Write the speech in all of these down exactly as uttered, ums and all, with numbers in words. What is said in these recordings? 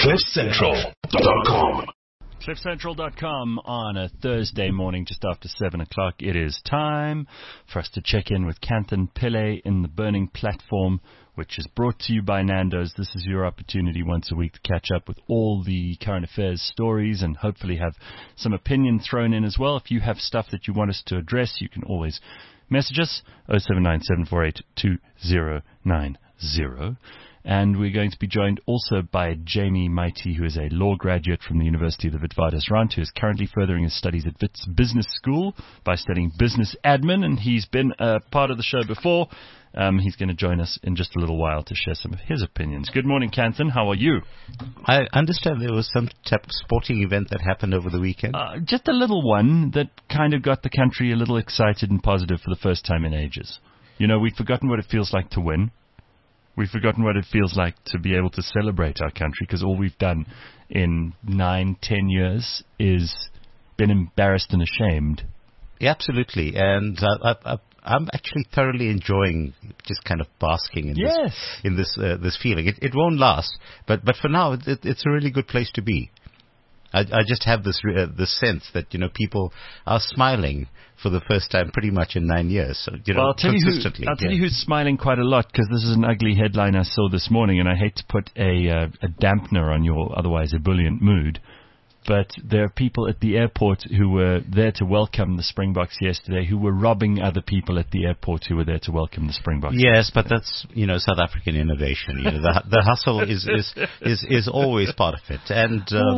cliff central dot com. cliff central dot com on a Thursday morning just after seven o'clock. It is time for us to check in with Kanthan Pillay in the Burning Platform, which is brought to you by Nando's. This is your opportunity once a week to catch up with all the current affairs stories and hopefully have some opinion thrown in as well. If you have stuff that you want us to address, you can always message us, oh seven nine seven four eight two oh nine oh. And we're going to be joined also by Jamie Mighty, who is a law graduate from the University of the Witwatersrand, who is currently furthering his studies at Wits Business School by studying business admin, and he's been a part of the show before. Um, he's going to join us in just a little while to share some of his opinions. Good morning, Kanthan. How are you? I understand there was some type of sporting event that happened over the weekend. Uh, just a little one that kind of got the country a little excited and positive for the first time in ages. You know, we've forgotten what it feels like to win. We've forgotten what it feels like to be able to celebrate our country, because all we've done in nine, ten years is been embarrassed and ashamed. Yeah, absolutely. And I, I, I'm actually thoroughly enjoying just kind of basking in yes. this in this uh, this feeling. It, it won't last, but but for now, it, it's a really good place to be. I, I just have this uh, this sense that, you know, people are smiling for the first time pretty much in nine years. So, you know, well, I'll tell, consistently, you, who, I'll tell yeah. you who's smiling quite a lot, because this is an ugly headline I saw this morning, and I hate to put a, uh, a dampener on your otherwise ebullient mood. But there are people at the airport who were there to welcome the Springboks yesterday who were robbing other people at the airport who were there to welcome the Springboks. Yes, but that's, you know, South African innovation. You know, the, the hustle is, is is is always part of it, and um,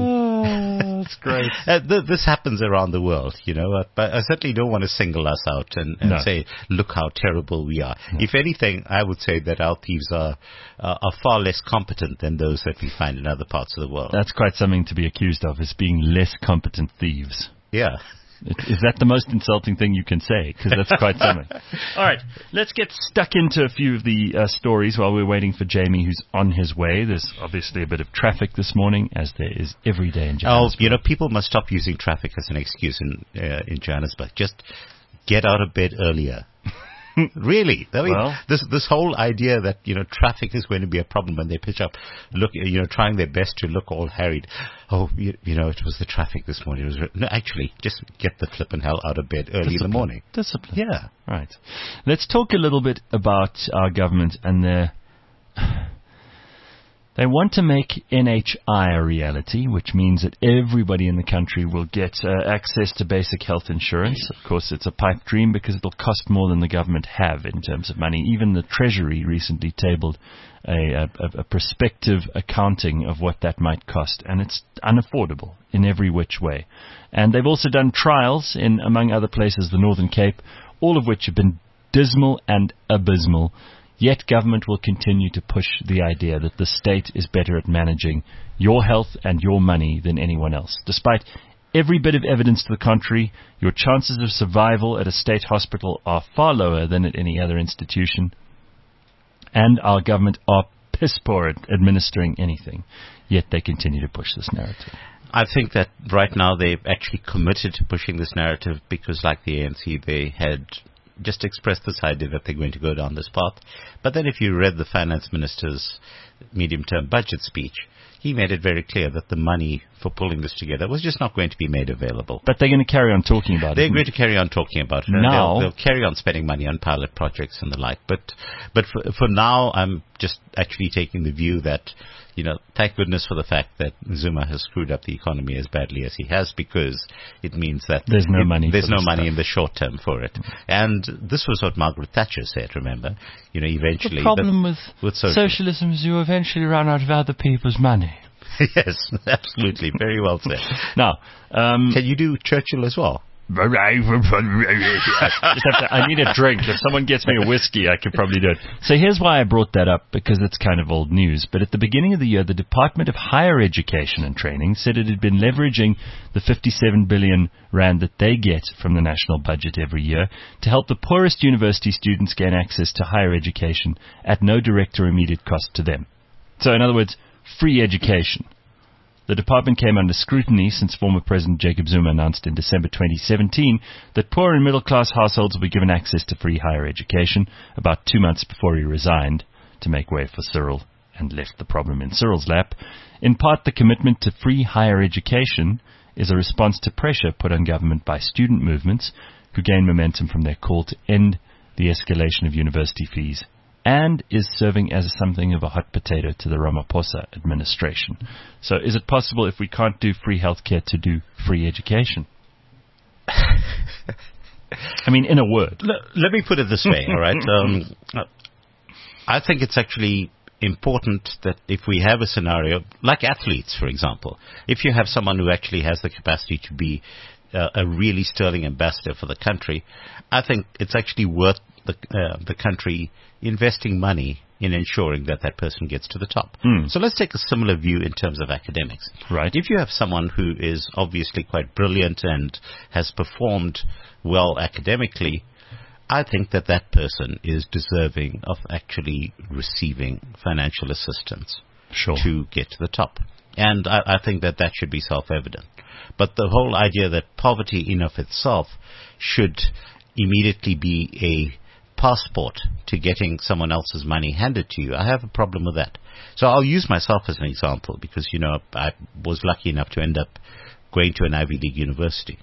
oh, that's great. uh, th- this happens around the world, you know. Uh, but I certainly don't want to single us out and, and No. say, look how terrible we are. No. If anything, I would say that our thieves are uh, are far less competent than those that we find in other parts of the world. That's quite something to be accused of, is being less competent thieves. Yeah. Is that the most insulting thing you can say? Because that's quite something. All right, let's get stuck into a few of the uh, stories while we're waiting for Jamie, who's on his way. There's obviously a bit of traffic this morning, as there is every day in Johannesburg. Oh, you know, people must stop using traffic as an excuse in uh, in Johannesburg. Just get out of bed earlier. Really, I mean, well, this this whole idea that, you know, traffic is going to be a problem when they pitch up, look, you know, trying their best to look all harried. Oh, you, you know, it was the traffic this morning. It was re- no, actually, just get the flippin' hell out of bed early discipline. in the morning. Discipline. Yeah, right. Let's talk a little bit about our government and their. They want to make N H I a reality, which means that everybody in the country will get uh, access to basic health insurance. Of course, it's a pipe dream because it'll cost more than the government have in terms of money. Even the Treasury recently tabled a, a, a prospective accounting of what that might cost, and it's unaffordable in every which way. And they've also done trials in, among other places, the Northern Cape, all of which have been dismal and abysmal. Yet government will continue to push the idea that the state is better at managing your health and your money than anyone else. Despite every bit of evidence to the contrary, your chances of survival at a state hospital are far lower than at any other institution. And our government are piss poor at administering anything. Yet they continue to push this narrative. I think that right now they've actually committed to pushing this narrative because, like the A N C, they had just expressed this idea that they're going to go down this path. But then if you read the finance minister's medium-term budget speech, he made it very clear that the money for pulling this together was just not going to be made available. But they're going to carry on talking about they're it. They're going to carry on talking about it. Now, they'll, they'll carry on spending money on pilot projects and the like. But but for, for now, I'm just actually taking the view that, you know, thank goodness for the fact that Zuma has screwed up the economy as badly as he has, because it means that there's no it, money. There's for no this money stuff. in the short term for it. And this was what Margaret Thatcher said. Remember, you know, eventually the problem the, with, with social. socialism is you eventually run out of other people's money. Yes, absolutely, very well said. Now, um, can you do Churchill as well? Just have to, I need a drink. If someone gets me a whiskey, I could probably do it. So here's why I brought that up, because it's kind of old news. But at the beginning of the year, the Department of Higher Education and Training said it had been leveraging the fifty-seven billion rand that they get from the national budget every year to help the poorest university students gain access to higher education at no direct or immediate cost to them. So in other words, free education. The department came under scrutiny since former President Jacob Zuma announced in December twenty seventeen that poor and middle-class households will be given access to free higher education about two months before he resigned to make way for Cyril and left the problem in Cyril's lap. In part, the commitment to free higher education is a response to pressure put on government by student movements who gain momentum from their call to end the escalation of university fees, and is serving as something of a hot potato to the Ramaphosa administration. So is it possible, if we can't do free healthcare, to do free education? I mean, in a word. Let, let me put it this way, all right? Um, I think it's actually important that if we have a scenario, like athletes, for example, if you have someone who actually has the capacity to be uh, a really sterling ambassador for the country, I think it's actually worth the, uh, the country investing money in ensuring that that person gets to the top. Mm. So let's take a similar view in terms of academics. Right. If you have someone who is obviously quite brilliant and has performed well academically, I think that that person is deserving of actually receiving financial assistance Sure. to get to the top. And I, I think that that should be self-evident. But the whole idea that poverty in of itself should immediately be a passport to getting someone else's money handed to you, I have a problem with that. So I'll use myself as an example because, you know, I was lucky enough to end up going to an Ivy League university,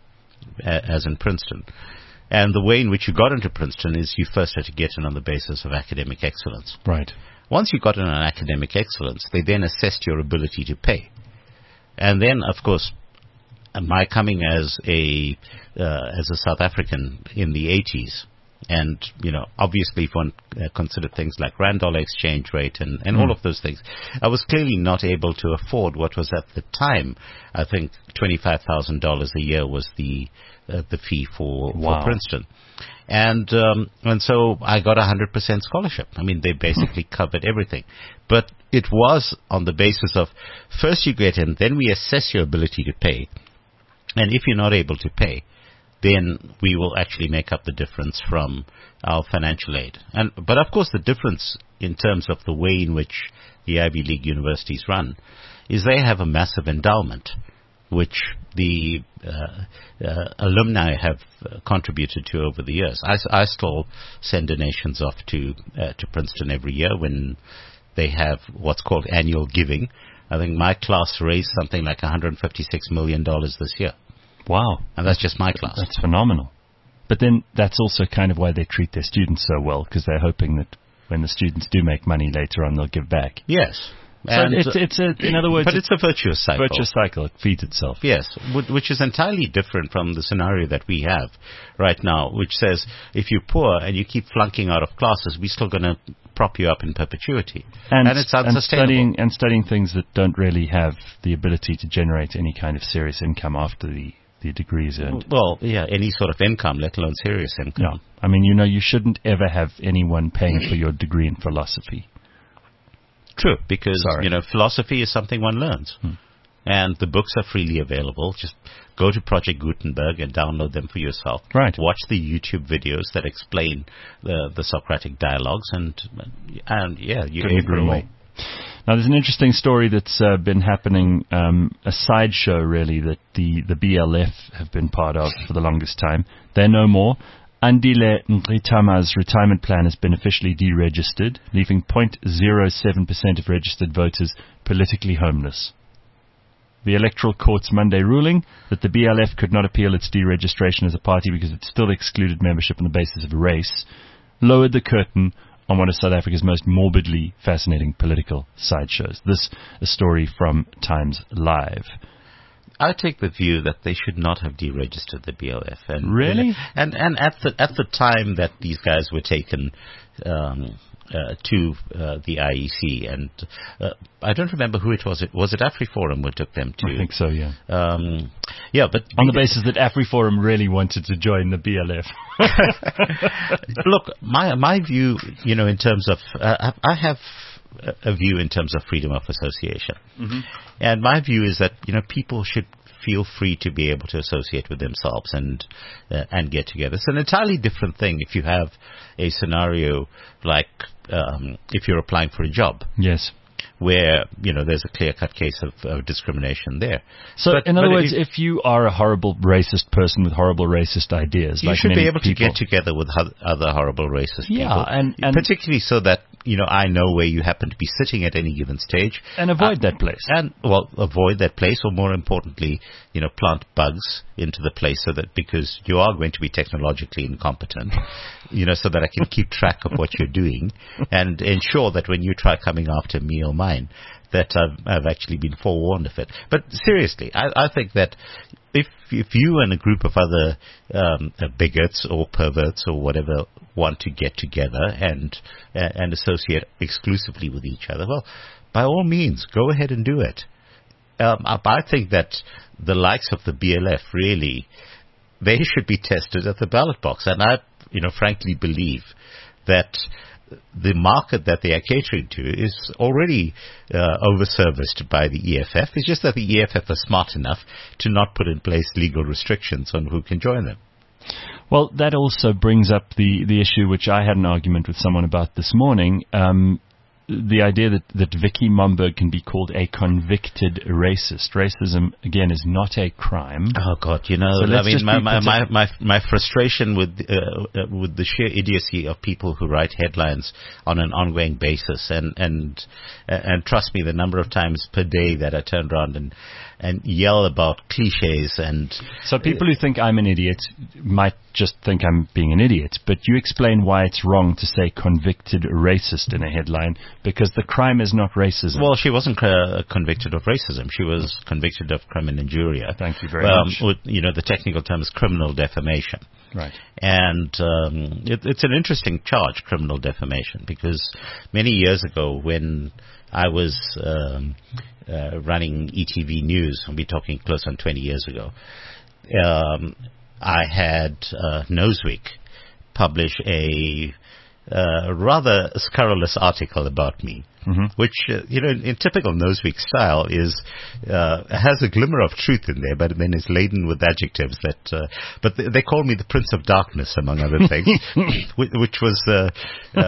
as in Princeton. And the way in which you got into Princeton is you first had to get in on the basis of academic excellence. Right. Once you got in on academic excellence, they then assessed your ability to pay. And then, of course, my coming as a uh, as a South African in the eighties, and, you know, obviously if one uh, considered things like rand dollar exchange rate and, and mm. all of those things, I was clearly not able to afford what was at the time, I think twenty-five thousand dollars a year was the uh, the fee for, wow. for Princeton. And um, and so I got a one hundred percent scholarship. I mean, they basically covered everything. But it was on the basis of first you get in, then we assess your ability to pay. And if you're not able to pay, then we will actually make up the difference from our financial aid. And but of course the difference in terms of the way in which the Ivy League universities run is they have a massive endowment, which the uh, uh, alumni have uh, contributed to over the years. I, I still send donations off to uh, to Princeton every year when they have what's called annual giving. I think my class raised something like one hundred fifty-six million dollars this year. Wow. And that's just my class. That's phenomenal. But then that's also kind of why they treat their students so well, because they're hoping that when the students do make money later on, they'll give back. Yes. So and it's, it's a, in other words, but it's a virtuous cycle. Virtuous cycle. It feeds itself. Yes, which is entirely different from the scenario that we have right now, which says if you're poor and you keep flunking out of classes, we're still going to prop you up in perpetuity. And, and it's unsustainable. And studying, and studying things that don't really have the ability to generate any kind of serious income after the the degrees earned. Well, yeah, any sort of income, let alone serious income. Yeah. I mean, you know, you shouldn't ever have anyone paying for your degree in philosophy. True, because, Sorry. you know, philosophy is something one learns. Hmm. And the books are freely available. Just go to Project Gutenberg and download them for yourself. Right. Watch the YouTube videos that explain the, the Socratic dialogues, and, and yeah, you're in for a way. Now, there's an interesting story that's uh, been happening, um, a sideshow, really, that the, the B L F have been part of for the longest time. They're no more. Andile Ngritama's retirement plan has been officially deregistered, leaving zero point zero seven percent of registered voters politically homeless. The Electoral Court's Monday ruling that the B L F could not appeal its deregistration as a party because it still excluded membership on the basis of race lowered the curtain on one of South Africa's most morbidly fascinating political sideshows. This a story from Times Live. I take the view that they should not have deregistered the B L F. And, really? And and at the at the time that these guys were taken um, uh, to uh, the I E C, and uh, I don't remember who it was. It was it AfriForum who took them to? I think so. Yeah. Um, yeah, but on the basis that AfriForum really wanted to join the B L F. Look, my my view, you know, in terms of uh, I have a view in terms of freedom of association. Mm-hmm. And my view is that, you know, people should feel free to be able to associate with themselves and uh, and get together. It's an entirely different thing if you have a scenario like um, if you're applying for a job. Yes. where, you know, there's a clear-cut case of, of discrimination there. So, but, in other but words, if, if you are a horrible racist person with horrible racist ideas, you like should many be able people, to get together with ho- other horrible racist yeah, people. and, and particularly so that, you know, I know where you happen to be sitting at any given stage. and avoid Uh, that place. And, well, avoid that place, or more importantly, you know, plant bugs into the place so that, because you are going to be technologically incompetent, you know, so that I can keep track of what you're doing and ensure that when you try coming after me or mine, that I've, I've actually been forewarned of it. But seriously, I, I think that if if you and a group of other um, uh, bigots or perverts or whatever want to get together and uh, and associate exclusively with each other, well, by all means, go ahead and do it. Um, I I think that the likes of the B L F really, they should be tested at the ballot box, and I, you know, frankly believe that the market that they are catering to is already uh, overserviced by the E F F. It's just that the E F F are smart enough to not put in place legal restrictions on who can join them. Well, that also brings up the, the issue which I had an argument with someone about this morning. Um, the idea that, that Vicky Momberg can be called a convicted racist. Racism, again, is not a crime. Oh God, you know, So I let's mean, just my be my, my partic- my my frustration with uh, uh, with the sheer idiocy of people who write headlines on an ongoing basis, and and and trust me, the number of times per day that I turn around and and yell about cliches and So people who think I'm an idiot might just think I'm being an idiot, but you explain why it's wrong to say convicted racist in a headline, because the crime is not racism. Well, she wasn't uh, convicted of racism. She was convicted of crime and injuria. Thank you very um, much. With, you know, the technical term is criminal defamation. Right. And um, it, it's an interesting charge, criminal defamation, because many years ago when I was um, uh, running E T V News, and we're talking close on twenty years ago, um, I had uh, Newsweek publish a uh, rather scurrilous article about me, Mm-hmm. which, uh, you know, in, in typical Newsweek style is, uh, has a glimmer of truth in there, but then is laden with adjectives that, uh, but they, they call me the Prince of Darkness, among other things, which, which was, uh,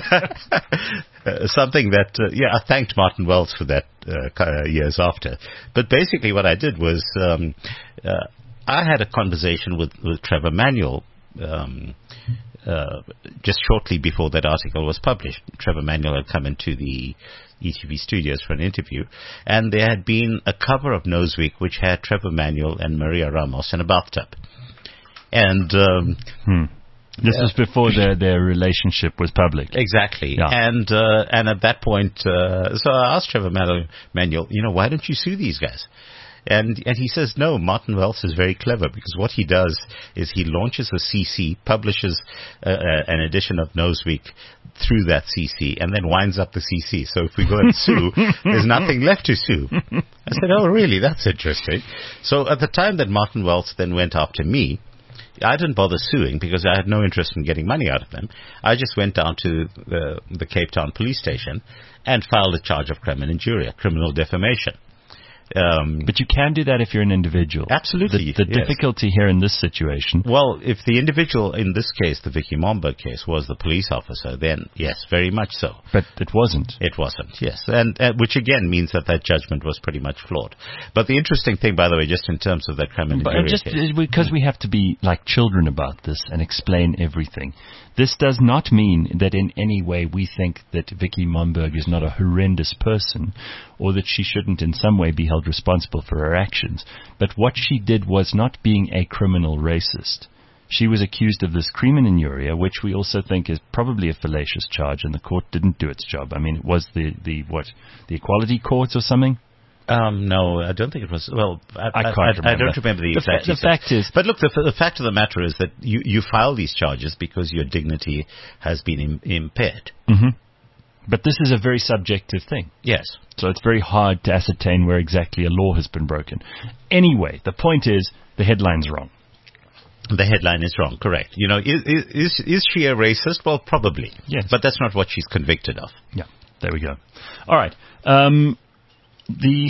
uh, something that, uh, yeah, I thanked Martin Wells for that, uh, years after. But basically what I did was, um, uh, I had a conversation with, with Trevor Manuel, um, Uh, just shortly before that article was published. Trevor Manuel had come into the E T V studios for an interview, and there had been a cover of Newsweek which had Trevor Manuel and Maria Ramos in a bathtub. And um, Hmm. This Yeah. was before their, their relationship was public. exactly, Yeah. and uh, and at that point, uh, so I asked Trevor Manuel, Manuel, you know, why don't you sue these guys? And and he says, no, Martin Wells is very clever, because what he does is he launches a C C, publishes uh, uh, an edition of Newsweek through that C C, and then winds up the C C. So if we go and sue, there's nothing left to sue. I said, oh, really? That's interesting. So at the time that Martin Wells then went after me, I didn't bother suing because I had no interest in getting money out of them. I just went down to the, the Cape Town police station and filed a charge of crime and injuria, criminal defamation. Um, But you can do that if you're an individual. Absolutely, The, the yes. difficulty here in this situation, well, if the individual, in this case, the Vicky Momberg case, was the police officer, then yes, very much so. but it wasn't. It wasn't, yes. And uh, which again means that that judgment was pretty much flawed. But the interesting thing, by the way, just in terms of that crime and But injuria just case, uh, because we have to be like children about this and explain everything, this does not mean that in any way we think that Vicky Momberg is not a horrendous person, or that she shouldn't in some way be held responsible for her actions. But what she did was not being a criminal racist. She was accused of this crime and injuria, which we also think is probably a fallacious charge, and the court didn't do its job. I mean, it was the, the what, the Equality Court or something? Um, no, I don't think it was. Well, I, I can't I, remember. I don't remember the The exact. fa- the details. fact is- but look, the, the fact of the matter is that you, you file these charges because your dignity has been Im- impaired. Mm-hmm. But this is a very subjective thing. Yes. So it's very hard to ascertain where exactly a law has been broken. Anyway, the point is, the headline's wrong. The headline is wrong, correct. You know, is, is is she a racist? Well, probably. Yes. But that's not what she's convicted of. Yeah, there we go. All right. Um, the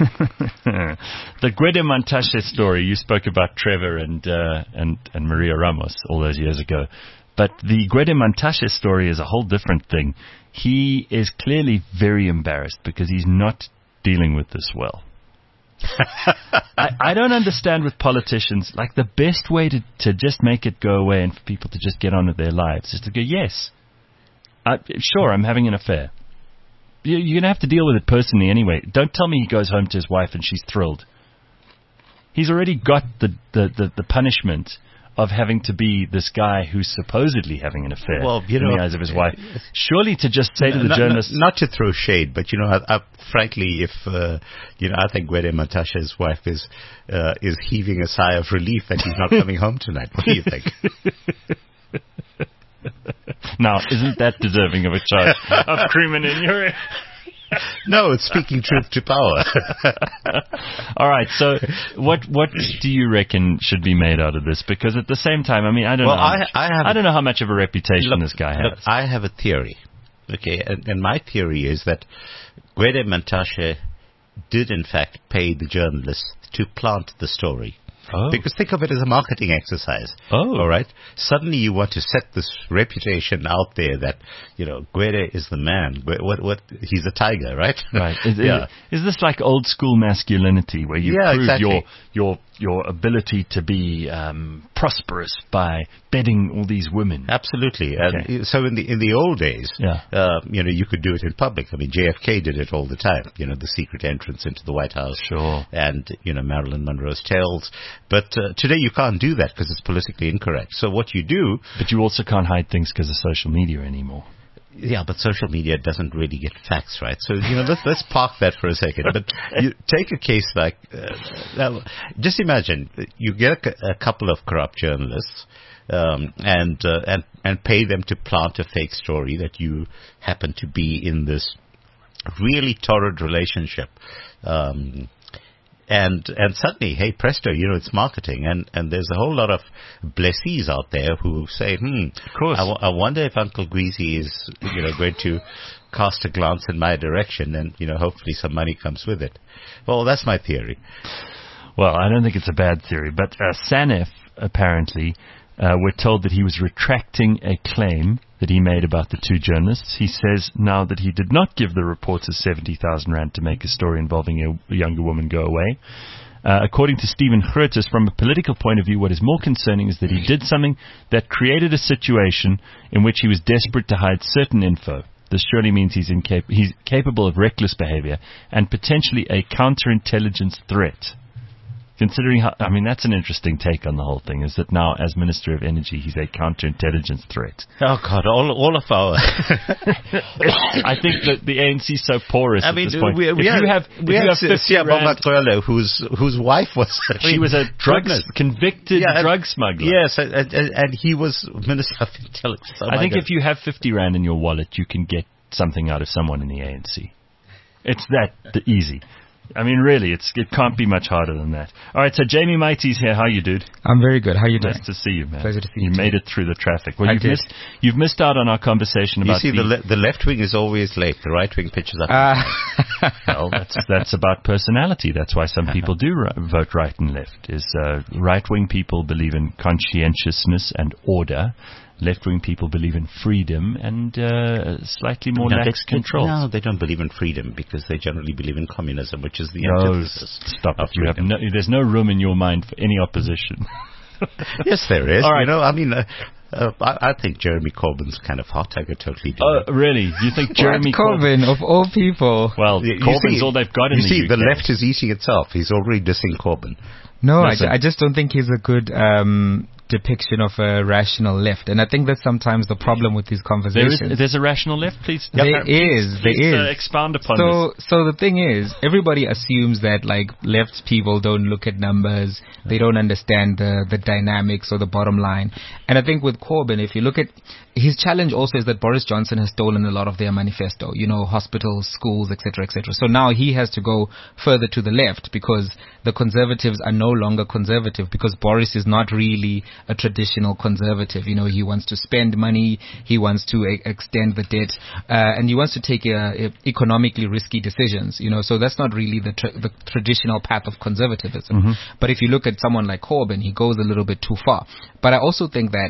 the Gwede Mantashe story, you spoke about Trevor and, uh, and, and Maria Ramos all those years ago. But the Gwede Mantashe story is a whole different thing. he is clearly very embarrassed because he's not dealing with this well. I, I don't understand with politicians, like the best way to, to just make it go away and for people to just get on with their lives is to go, yes, I, sure, I'm having an affair. You, you're going to have to deal with it personally anyway. Don't tell me he goes home to his wife and she's thrilled. He's already got the, the, the, the punishment of having to be this guy who's supposedly having an affair well, you in know, the eyes of his wife. Surely to just say to the not, journalist... Not, not to throw shade, but, you know, I, I, frankly, if, uh, you know, I think Gwede Mantashe's wife is uh, is heaving a sigh of relief that he's not coming home tonight. What do you think? Now, isn't that deserving of a charge of criminal injury? No, it's speaking truth to power. All right, so what what do you reckon should be made out of this? Because at the same time, I mean, I don't well, know. How I, much, I, have I don't know how much of a reputation look, this guy has. Look, I have a theory, okay, and, and my theory is that Gwede Mantashe did in fact pay the journalists to plant the story. Oh. Because think of it as a marketing exercise. Oh. All right? Suddenly you want to set this reputation out there that, you know, Gwede is the man. What, what, what, he's a tiger, right? Right. Is, yeah. is, is this like old school masculinity where you yeah, prove exactly. your your your ability to be um, prosperous by bedding all these women? Absolutely. Okay. And so in the in the old days, yeah. uh, you know, you could do it in public. I mean, J F K did it all the time. You know, the secret entrance into the White House. Sure. And, you know, Marilyn Monroe's tails. But uh, today you can't do that because it's politically incorrect. So what you do... But you also can't hide things because of social media anymore. Yeah, but social media doesn't really get facts right. So, you know, let's, let's park that for a second. But you take a case like... Uh, just imagine, you get a, a couple of corrupt journalists um, and, uh, and, and pay them to plant a fake story that you happen to be in this really torrid relationship. Um And and suddenly, hey, presto, you know, it's marketing. And, and there's a whole lot of blessees out there who say, hmm, of course. I, w- I wonder if Uncle Gweezy is, you know, going to cast a glance in my direction and, you know, hopefully some money comes with it. Well, that's my theory. Well, I don't think it's a bad theory. But uh, SANEF, apparently, uh, we're told that he was retracting a claim that he made about the two journalists. He says now that he did not give the reporters seventy thousand rand to make a story involving a, a younger woman go away. Uh, according to Stephen Grootes, from a political point of view, what is more concerning is that he did something that created a situation in which he was desperate to hide certain info. This surely means he's, incap- he's capable of reckless behavior and potentially a counterintelligence threat. Considering how, I mean, that's an interesting take on the whole thing, is that now, as Minister of Energy, he's a counterintelligence threat. Oh, God, all all of our... I think that the A N C is so porous I at mean, this point. we, we if have, you have, we if have you have fifty Siyabonga rand, Cwele, whose, whose wife was... she was a drug, convicted yeah, drug and, smuggler. Yes, and, and, and he was Minister of Intelligence. Oh, I think God. if you have fifty rand in your wallet, you can get something out of someone in the A N C. It's that the easy. I mean, really, it's it can't be much harder than that. All right, so Jamie Mighty's here. How you, dude? I'm very good. How you doing? Nice to see you, man. Pleasure to see you. you. You made it through the traffic. Well, I you've did. missed you've missed out on our conversation You about see, the, the, le- the left wing is always late. The right wing pitches up. Uh, well, that's that's about personality. That's why some people do ri- vote right and left. Is uh, right wing people believe in conscientiousness and order. Left-wing people believe in freedom and uh, slightly more no, lax they, controls. No, they don't believe in freedom because they generally believe in communism, which is the no, antithesis. Stop of it. You have freedom. no, there's no room in your mind for any opposition. Yes, there is. All right. You know, I mean, uh, uh, I, I think Jeremy Corbyn's kind of hot. I could totally do Oh, it. really? You think Jeremy Corbyn, of all people? Well, You- you Corbyn's see- all they've got in You the see, U K. the left is eating itself. He's already dissing Corbyn. No, I, Listen. ju- I just don't think he's a good um, depiction of a rational left. And I think that's sometimes the problem with these There conversations. is, there's a rational left, please. There Yep. is, there Please, uh, is. expound upon So, this. so the thing is, everybody assumes that like left people don't look at numbers, they don't understand the the dynamics or the bottom line. And I think with Corbyn, if you look at his challenge, also is that Boris Johnson has stolen a lot of their manifesto. You know, hospitals, schools, et cetera, et cetera. So now he has to go further to the left because the Conservatives are no longer conservative because Boris is not really a traditional conservative. You know, he wants to spend money, he wants to e- extend the debt, uh, and he wants to take uh, economically risky decisions. You know, so that's not really the tra- the traditional path of conservatism. Mm-hmm. But if you look at someone like Corbyn, he goes a little bit too far. But I also think that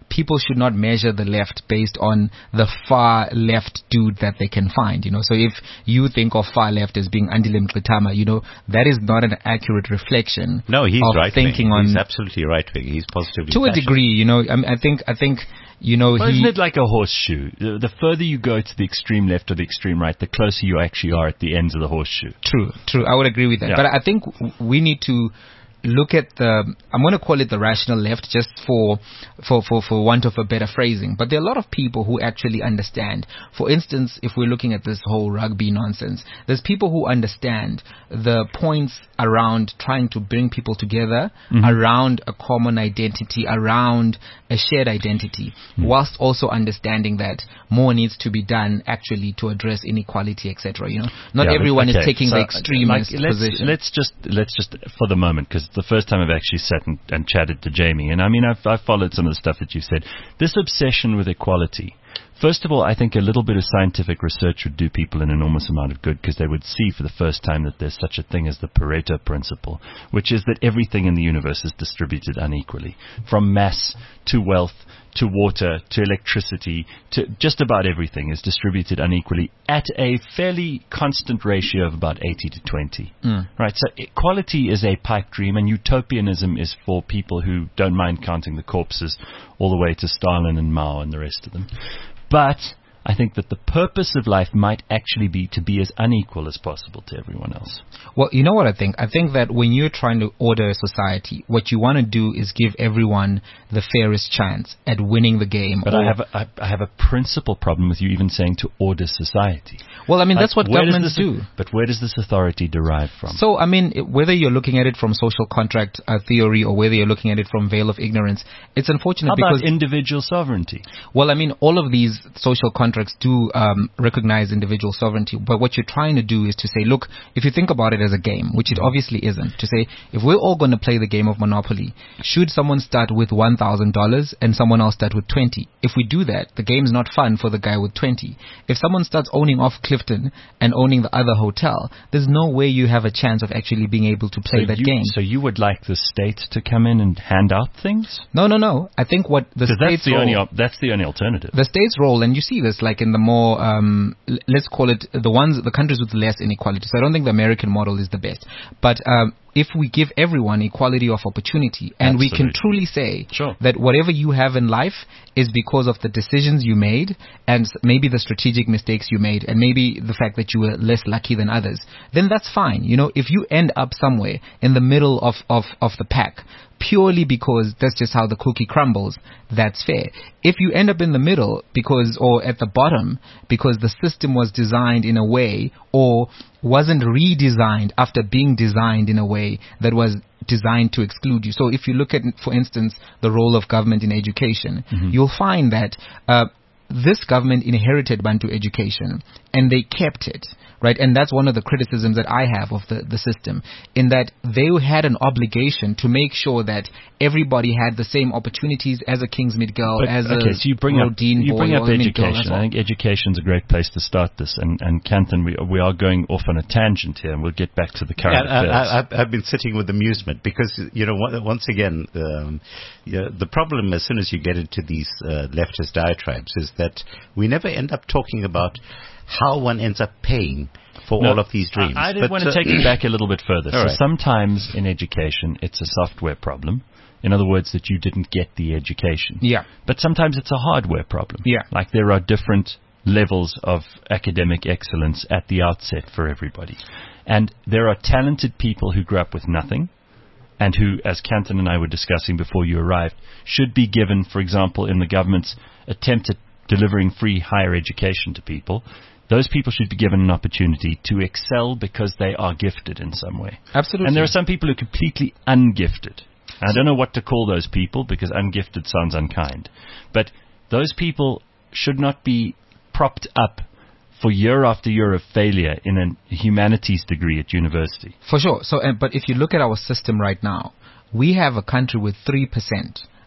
people should not measure the left based on the far left dude that they can find, you know. So if you think of far left as being Andile Mngxitama, you know, that is not an accurate reflection. No, he's of right thinking wing. on He's absolutely right wing. He's positively to a passionate. degree, you know. I, mean, I think, I think, you know, Well, he. isn't it like a horseshoe? The, the further you go to the extreme left or the extreme right, the closer you actually are at the ends of the horseshoe. True, true. I would agree with that. Yeah. But I think w- we need to look at the, I'm going to call it the rational left just for, for, for, for want of a better phrasing. But there are a lot of people who actually understand. For instance, if we're looking at this whole rugby nonsense, there's people who understand the points around trying to bring people together, mm-hmm. around a common identity, around a shared identity, mm-hmm. whilst also understanding that more needs to be done actually to address inequality, et cetera. You know, not Yeah, everyone okay. is taking So, the extremist like, let's, position. Let's just, let's just, for the moment, because the first time I've actually sat and, and chatted to Jamie, and I mean, I've, I've followed some of the stuff that you said. This obsession with equality. First of all, I think a little bit of scientific research would do people an enormous amount of good, because they would see for the first time that there's such a thing as the Pareto principle, which is that everything in the universe is distributed unequally, from mass to wealth to water to electricity to just about everything is distributed unequally at a fairly constant ratio of about eighty to twenty. Mm. Right, so equality is a pipe dream, and utopianism is for people who don't mind counting the corpses all the way to Stalin and Mao and the rest of them. But I think that the purpose of life might actually be to be as unequal as possible to everyone else. Well, you know what I think? I think that when you're trying to order a society, what you want to do is give everyone the fairest chance at winning the game. But I have a, I, I have a principal problem with you even saying to order society. Well, I mean, Like, that's what where does governments this- do. But where does this authority derive from? So, I mean, it- whether you're looking at it from social contract uh, theory or whether you're looking at it from veil of ignorance, it's unfortunate How because, about individual sovereignty? well, I mean, all of these social contracts do um, recognize individual sovereignty. But what you're trying to do is to say, look, if you think about it as a game, which it obviously isn't, to say, if we're all going to play the game of Monopoly, should someone start with one thousand dollars and someone else start with twenty? If we do that, the game's not fun for the guy with twenty. If someone starts owning off Clifton and owning the other hotel, there's no way you have a chance of actually being able to play so that you, game. So you would like the state to come in and hand out things? No, no, no. I think what the Because state's that's the role, only op- that's the only alternative. the state's role, and you see this like in the more, um, l- let's call it the ones, the countries with less inequality. So I don't think the American model is the best. But um, if we give everyone equality of opportunity, and we can Absolutely. truly say Sure. that whatever you have in life is because of the decisions you made, and s- maybe the strategic mistakes you made, and maybe the fact that you were less lucky than others, then that's fine. You know, if you end up somewhere in the middle of, of, of the pack, purely because that's just how the cookie crumbles, that's fair. If you end up in the middle because, or at the bottom, because the system was designed in a way or wasn't redesigned after being designed in a way that was designed to exclude you. So if you look at, for instance, the role of government in education, Mm-hmm. you'll find that uh, this government inherited Bantu education and they kept it, right? And that's one of the criticisms that I have of the, the system, in that they had an obligation to make sure that everybody had the same opportunities as a Kingsmead girl, But, as okay, a so you bring up Rodine you boy bring up or a Mint girl, education. that's all. I think education's a great place to start this. And and Canton, we we are going off on a tangent here, and we'll get back to the current Yeah, affairs. I, I, I've- I've been sitting with amusement because, you know, on- once again, um, yeah, the problem as soon as you get into these uh, leftist diatribes is that we never end up talking about how one ends up paying for No, all of these dreams. I, I did But, want to uh, take it back a little bit further. All So right. sometimes in education, it's a software problem. In other words, that you didn't get the education. Yeah. But sometimes it's a hardware problem. Yeah. Like there are different levels of academic excellence at the outset for everybody. And there are talented people who grew up with nothing and who, as Canton and I were discussing before you arrived, should be given, for example, in the government's attempt at delivering free higher education to people, those people should be given an opportunity to excel because they are gifted in some way. Absolutely. And there are some people who are completely ungifted. I don't know what to call those people because ungifted sounds unkind. But those people should not be propped up for year after year of failure in a humanities degree at university. For sure. So, uh, but if you look at our system right now, we have a country with three percent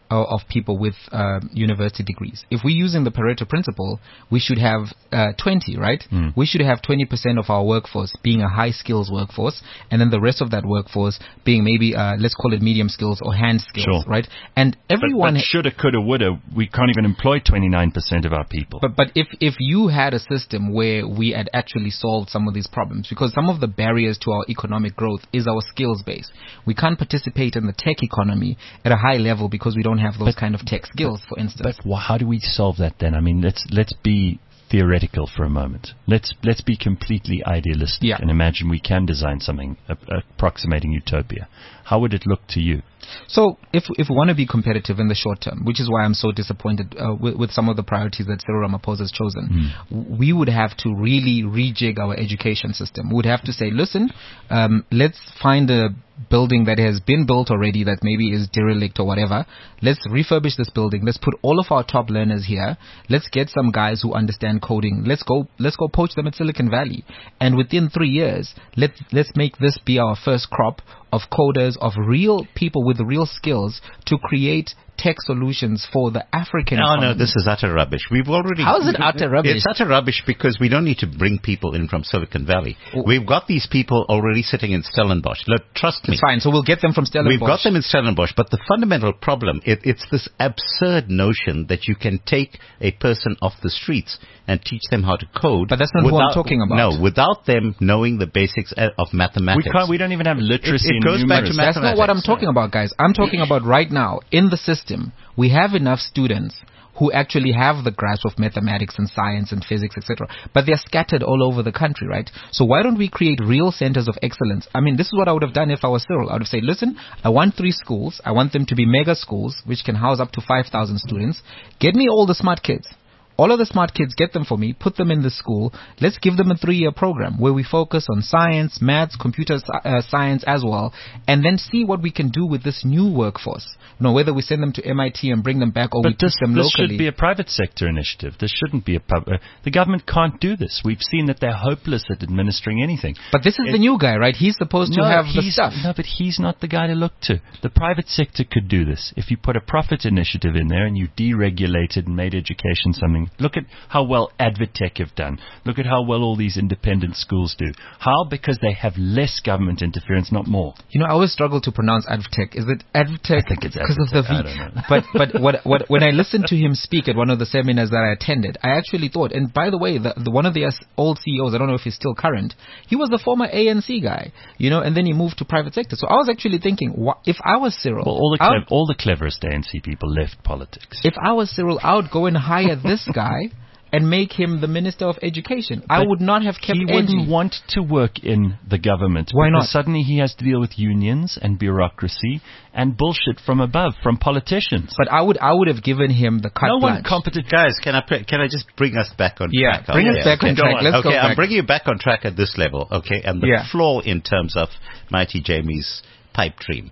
uh, of people with uh, university degrees. If we're using the Pareto principle, we should have uh, twenty, right? Mm. We should have twenty percent of our workforce being a high skills workforce, and then the rest of that workforce being maybe, uh, let's call it medium skills or hand skills, Sure. right? And everyone... But, but shoulda, coulda, woulda, we can't even employ twenty-nine percent of our people. But but if, if you had a system where we had actually solved some of these problems, because some of the barriers to our economic growth is our skills base. We can't participate in the tech economy at a high level because we don't have those But- kind of tech skills, for instance. But wh- how do we solve that then? I mean, let's let's be theoretical for a moment. Let's let's be completely idealistic Yeah. and imagine we can design something uh, approximating utopia. How would it look to you? So if if we want to be competitive in the short term, which is why I'm so disappointed uh, with, with some of the priorities that Cyril Ramaphosa has chosen, w- we would have to really rejig our education system. We would have to say, listen, um, let's find a building that has been built already that maybe is derelict or whatever. Let's refurbish this building. Let's put all of our top learners here. Let's get some guys who understand coding. Let's go let's go poach them at Silicon Valley. And within three years, let's let's make this be our first crop of coders, of real people with real skills to create tech solutions for the African No, economy. no, this is utter rubbish. We've already... How is it utter rubbish? It's utter rubbish because we don't need to bring people in from Silicon Valley. Oh. We've got these people already sitting in Stellenbosch. Look, trust me. It's fine. So we'll get them from Stellenbosch. We've got them in Stellenbosch, but the fundamental problem, it, it's this absurd notion that you can take a person off the streets and teach them how to code. But that's not who I'm talking about. No, without them knowing the basics uh, of mathematics. We can't. We don't even have literacy It- it in goes back to numeracy. math- That's not what I'm mathematics, talking about, guys. I'm talking about right now, in the system, we have enough students who actually have the grasp of mathematics and science and physics, et cetera. But they're scattered all over the country, right? So why don't we create real centers of excellence? I mean, this is what I would have done if I was Cyril. I would have said, listen, I want three schools. I want them to be mega schools, which can house up to five thousand students. Get me all the smart kids. All of the smart kids, get them for me, put them in the school. Let's give them a three-year program where we focus on science, maths, computer uh, science as well, and then see what we can do with this new workforce. You know, whether we send them to M I T and bring them back or we But this, teach them this locally. should be a private sector initiative. This shouldn't be a pub. Uh, the government can't do this. We've seen that they're hopeless at administering anything. But this is It- the new guy, right? He's supposed to no, have the he's- stuff. No, but he's not the guy to look to. The private sector could do this. If you put a profit initiative in there and you deregulated and made education something. Look at how well Advitech have done. Look at how well all these independent schools do. How? Because they have less government interference, not more. You know, I always struggle to pronounce Advtech. Is it Advtech? I think it's because of the Advtech. I V. don't know. But but what what when I listened to him speak at one of the seminars that I attended, I actually thought. And by the way, the, the one of the old C E Os, I don't know if he's still current. He was the former A N C guy, you know, and then he moved to private sector. So I was actually thinking, wha- if I was Cyril, Well, all the I clev- would- all the cleverest A N C people left politics. if I was Cyril, I would go and hire this guy and make him the Minister of Education. I But would not have kept he Angie. wouldn't want to work in the government. Why because not? Suddenly he has to deal with unions and bureaucracy and bullshit from above, from politicians. But I would I would have given him the carte no one blanche. competent. Guys, can I pre- can I just bring us back on Yeah, track? bring Okay, us back okay. on track. Let's okay, go I'm back. bringing you back on track at this level, okay? And the Yeah. flaw in terms of Mighty Jamie's pipe dream.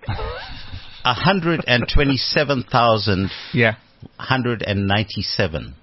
one hundred twenty-seven thousand Yeah. one hundred ninety-seven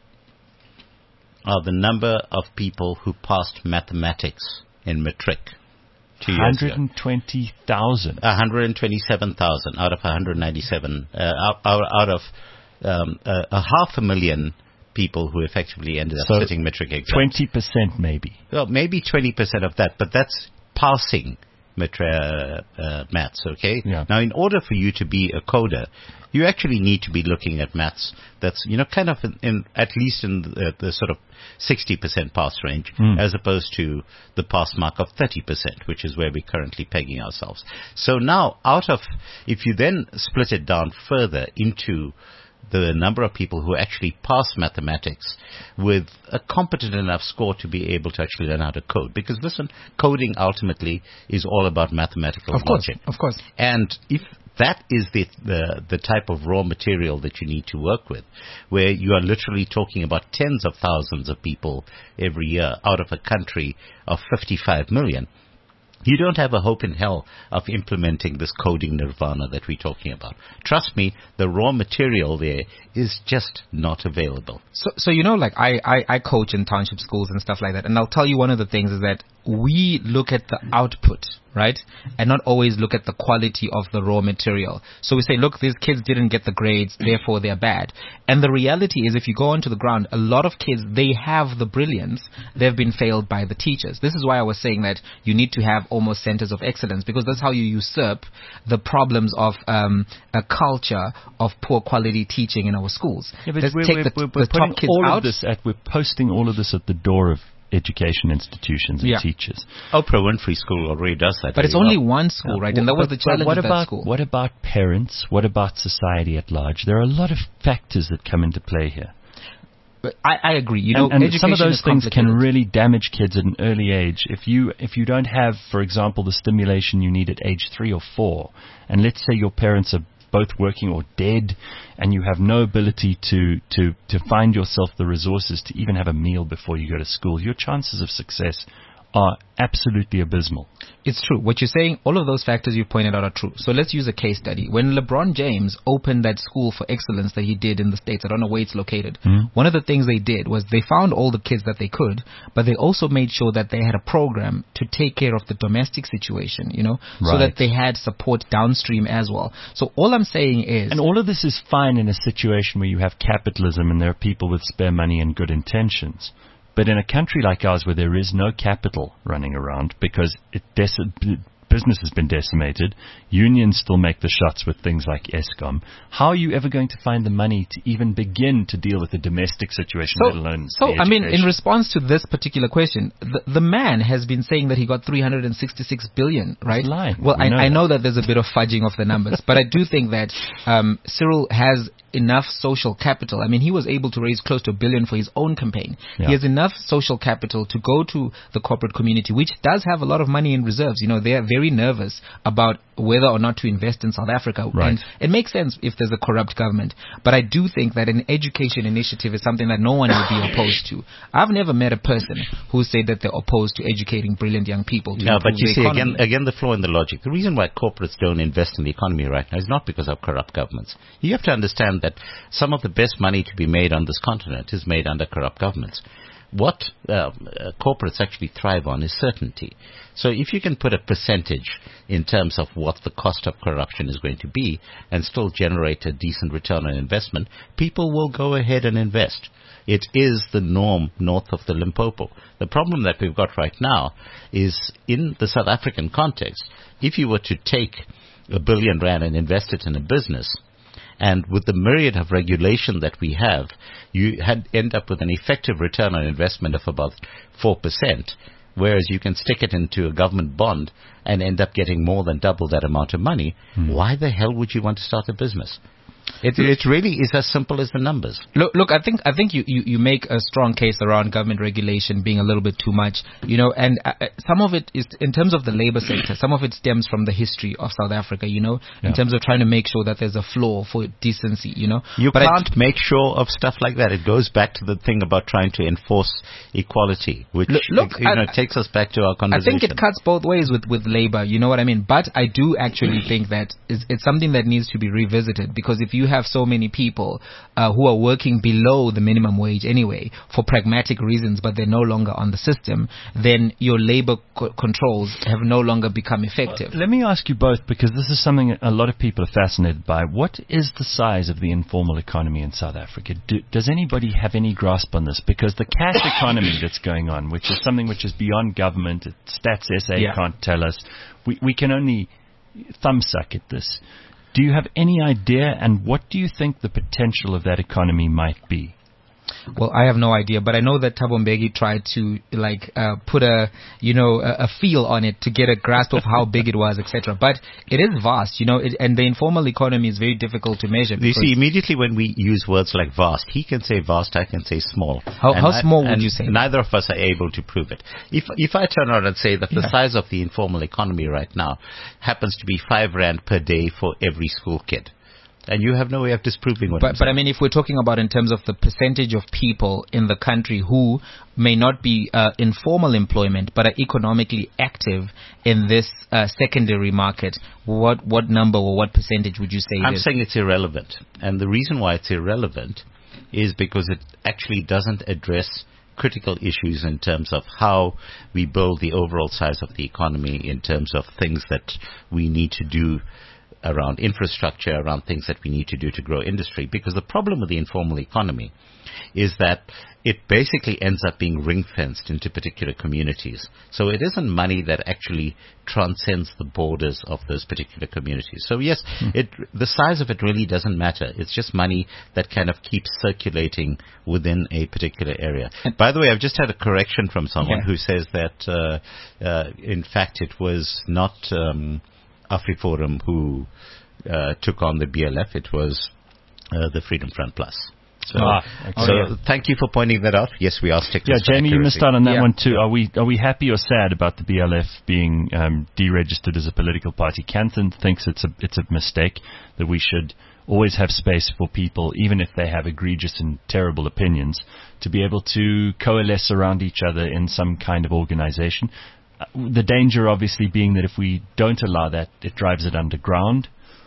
are the number of people who passed mathematics in matric two years ago. one hundred twenty thousand. one hundred twenty-seven thousand out of one hundred ninety-seven, uh, out, out, out of um, uh, a half a million people who effectively ended up So sitting matric exams. twenty percent maybe. Well, maybe twenty percent of that, but that's passing matra- uh, maths, okay? Yeah. Now, in order for you to be a coder, you actually need to be looking at maths that's, you know, kind of in, in at least in the, the sort of sixty percent pass range, Mm. as opposed to the pass mark of thirty percent, which is where we're currently pegging ourselves. So now, out of, if you then split it down further into the number of people who actually pass mathematics with a competent enough score to be able to actually learn how to code. Because listen, coding ultimately is all about mathematical Of course, logic. of course. And if that is the, the the type of raw material that you need to work with, where you are literally talking about tens of thousands of people every year out of a country of fifty-five million, you don't have a hope in hell of implementing this coding nirvana that we're talking about. Trust me, the raw material there is just not available. So, so you know, like I, I, I coach in township schools and stuff like that, and I'll tell you one of the things is that we look at the output right? And not always look at the quality of the raw material. So we say, look, these kids didn't get the grades, therefore they're bad. And the reality is, if you go onto the ground, a lot of kids, they have the brilliance. They've been failed by the teachers. This is why I was saying that you need to have almost centers of excellence, because that's how you usurp the problems of um, a culture of poor quality teaching in our schools. Yeah, but Let's we're, take we're, the, we're, the we're top kids all out. of this at, we're posting all of this at the door of education institutions and Yeah. teachers. Oprah Winfrey School already does that. But it's very only well. one school, Yeah. right? And that was the But- but challenge what of that about, school. What about parents? What about society at large? There are a lot of factors that come into play here. But I, I agree. You know, and, and some of education those is things can complicated. really damage kids at an early age. If you if you don't have, for example, the stimulation you need at age three or four, and let's say your parents are both working or dead, and you have no ability to, to, to find yourself the resources to even have a meal before you go to school, your chances of success are absolutely abysmal. It's true. What you're saying, all of those factors you pointed out are true. So let's use a case study. When LeBron James opened that school for excellence that he did in the States, I don't know where it's located, Mm. one of the things they did was they found all the kids that they could, but they also made sure that they had a program to take care of the domestic situation, you know, so Right. that they had support downstream as well. So all I'm saying is... And all of this is fine in a situation where you have capitalism and there are people with spare money and good intentions. But in a country like ours where there is no capital running around because it deci- business has been decimated, unions still make the shots with things like ESCOM, how are you ever going to find the money to even begin to deal with the domestic situation, So, let alone so the I mean, in education? response to this particular question, the, the man has been saying that he got three hundred sixty-six billion, right? He's lying. Well, We I know I that. know that there's a bit of fudging of the numbers, but I do think that um, Cyril has enough social capital. I mean, he was able to raise close to a billion for his own campaign. Yeah. He has enough social capital to go to the corporate community, which does have a lot of money in reserves. You know, they are very nervous about whether or not to invest in South Africa. Right. And it makes sense if there's a corrupt government. But I do think that an education initiative is something that no one will be opposed to. I've never met a person who said that they're opposed to educating brilliant young people to No, improve but you the see, economy. again, again, the flaw in the logic. The reason why corporates don't invest in the economy right now is not because of corrupt governments. You have to understand that some of the best money to be made on this continent is made under corrupt governments. What uh, uh, corporates actually thrive on is certainty. So if you can put a percentage in terms of what the cost of corruption is going to be and still generate a decent return on investment, people will go ahead and invest. It is the norm north of the Limpopo. The problem that we've got right now is in the South African context, if you were to take a billion rand and invest it in a business, and with the myriad of regulation that we have, you had end up with an effective return on investment of about four percent, whereas you can stick it into a government bond and end up getting more than double that amount of money. Hmm. Why the hell would you want to start a business? It, it really is as simple as the numbers. Look, look. I think I think you, you, you make a strong case around government regulation being a little bit too much, you know. And uh, uh, some of it is in terms of the labor sector. Some of it stems from the history of South Africa, you know, Yeah. in terms of trying to make sure that there's a floor for decency, you know. You But I- can't make sure of stuff like that. It goes back to the thing about trying to enforce equality, which Look- look, you know, I- takes us back to our I conversation. think it cuts both ways with, with labor, you know what I mean? But I do actually think that it's, it's something that needs to be revisited, because if you have so many people uh, who are working below the minimum wage anyway for pragmatic reasons, but they're no longer on the system, then your labor co- controls have no longer become effective. Let me ask you both, because this is something a lot of people are fascinated by. What is the size of the informal economy in South Africa? Do, does anybody have any grasp on this? Because the cash economy that's going on, which is something which is beyond government, Stats S A Yeah. can't tell us. We, we can only thumbsuck at this. Do you have any idea, and what do you think the potential of that economy might be? Well, I have no idea, but I know that Thabo Mbeki tried to like uh, put a you know a, a feel on it to get a grasp of how big it was, et cetera. But it is vast, you know, it, and the informal economy is very difficult to measure. You because- see, immediately when we use words like vast, he can say vast, I can say small. How- And how I- small would and you say? Neither of us are able to prove it. If if I turn around and say that the Yeah. size of the informal economy right now happens to be five rand per day for every school kid, and you have no way of disproving what I'm But, but I saying. mean, if we're talking about in terms of the percentage of people in the country who may not be uh, in formal employment but are economically active in this uh, secondary market, what what number or what percentage would you say it I'm is? saying it's irrelevant. And the reason why it's irrelevant is because it actually doesn't address critical issues in terms of how we build the overall size of the economy, in terms of things that we need to do around infrastructure, around things that we need to do to grow industry. Because the problem with the informal economy is that it basically ends up being ring-fenced into particular communities. So it isn't money that actually transcends the borders of those particular communities. So yes, mm. it, the size of it really doesn't matter. It's just money that kind of keeps circulating within a particular area. And by the way, I've just had a correction from someone yeah. who says that, uh, uh, in fact, it was not um, AfriForum who uh, took on the B L F. It was uh, the Freedom Front Plus. So, ah, okay. so yeah. thank you for pointing that out. Yes, we are sticking. Yeah, Jamie, you missed out on that yeah. one too. Are we are we happy or sad about the B L F being um, deregistered as a political party? Kanthan thinks it's a it's a mistake, that we should always have space for people, even if they have egregious and terrible opinions, to be able to coalesce around each other in some kind of organization. Uh, the danger, obviously, being that if we don't allow that, it drives it underground.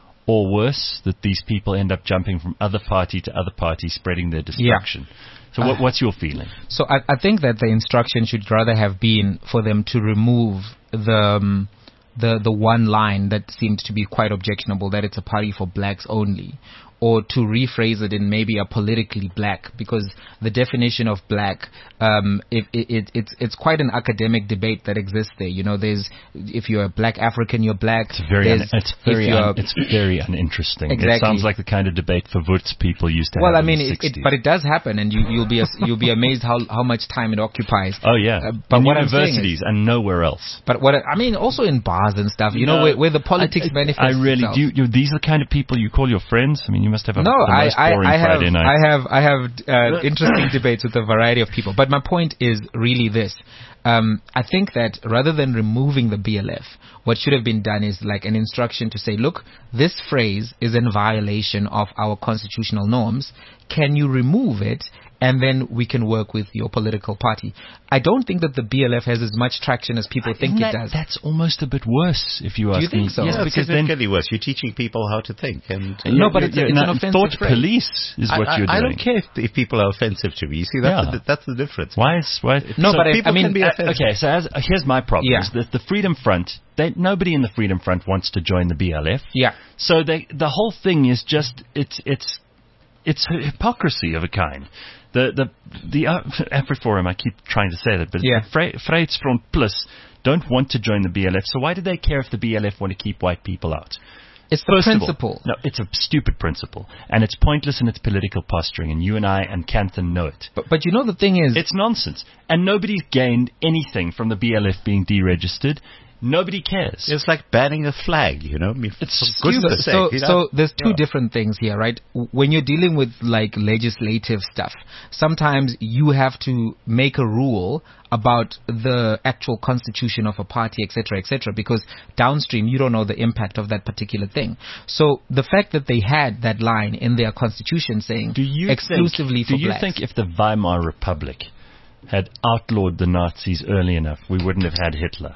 Or worse, that these people end up jumping from other party to other party, spreading their destruction. Yeah. So what, what's your feeling? So I, I think that the instruction should rather have been for them to remove the um, the the one line that seemed to be quite objectionable, that it's a party for blacks only, or to rephrase it in maybe a politically black, because the definition of black, um, it, it, it, it's it's quite an academic debate that exists there. You know, there's if you're a black African, you're black. It's very un, it's very un, it's very uninteresting. Exactly. It sounds like the kind of debate for Woods people used to well, have. Well, I mean, in the it, sixties. It, but it does happen, and you you'll be you'll be amazed how how much time it occupies. Oh yeah, uh, but in what universities I'm saying is, and nowhere else. But what I mean, also in bars and stuff. You no, know, where, where the politics I, manifests. I really itself. do. You, these are the kind of people you call your friends. I mean, you must have a no. the I most I, boring I have Friday night. I have I have uh, interesting debates with a variety of people. But my point is really this. Um, I think that rather than removing the B L F, what should have been done is like an instruction to say, look, this phrase is in violation of our constitutional norms. Can you remove it? And then we can work with your political party. I don't think that the B L F has as much traction as people think that, it does. That's almost a bit worse, if you ask me. Do you think so? Yes, yeah, because then then worse. You're teaching people how to think. And no, but it's, it's an offensive thought phrase. police is what I, you're I, doing. I don't care if, if people are offensive to me. You see, that's, Yeah. the, that's the difference. Why is why? No, so but I, people I mean, can be uh, offensive. okay. So as, uh, here's my problem: Yeah. is that the Freedom Front, they, nobody in the Freedom Front wants to join the B L F. Yeah. So they, the whole thing is just it's it's it's hypocrisy of a kind. The the the uh, AfriForum, I keep trying to say that, but yeah. Vry- Vryheidsfront Plus don't want to join the B L F. So why do they care if the B L F want to keep white people out? It's the First principle. Of all, no, it's a stupid principle, and it's pointless in its political posturing. And you and I and Kanthan know it. But but you know the thing is, It's nonsense, and nobody's gained anything from the B L F being deregistered. Nobody cares. It's like banning a flag, you know. I mean, It's for stupid. goodness so, sake, you know? so there's two Yeah. different things here, right? When you're dealing with like legislative stuff, sometimes you have to make a rule about the actual constitution of a party, et cetera, et cetera, because downstream you don't know the impact of that particular thing. So the fact that they had that line in their constitution saying do you exclusively think, for Do you blacks, think if the Weimar Republic had outlawed the Nazis early enough, we wouldn't have had Hitler?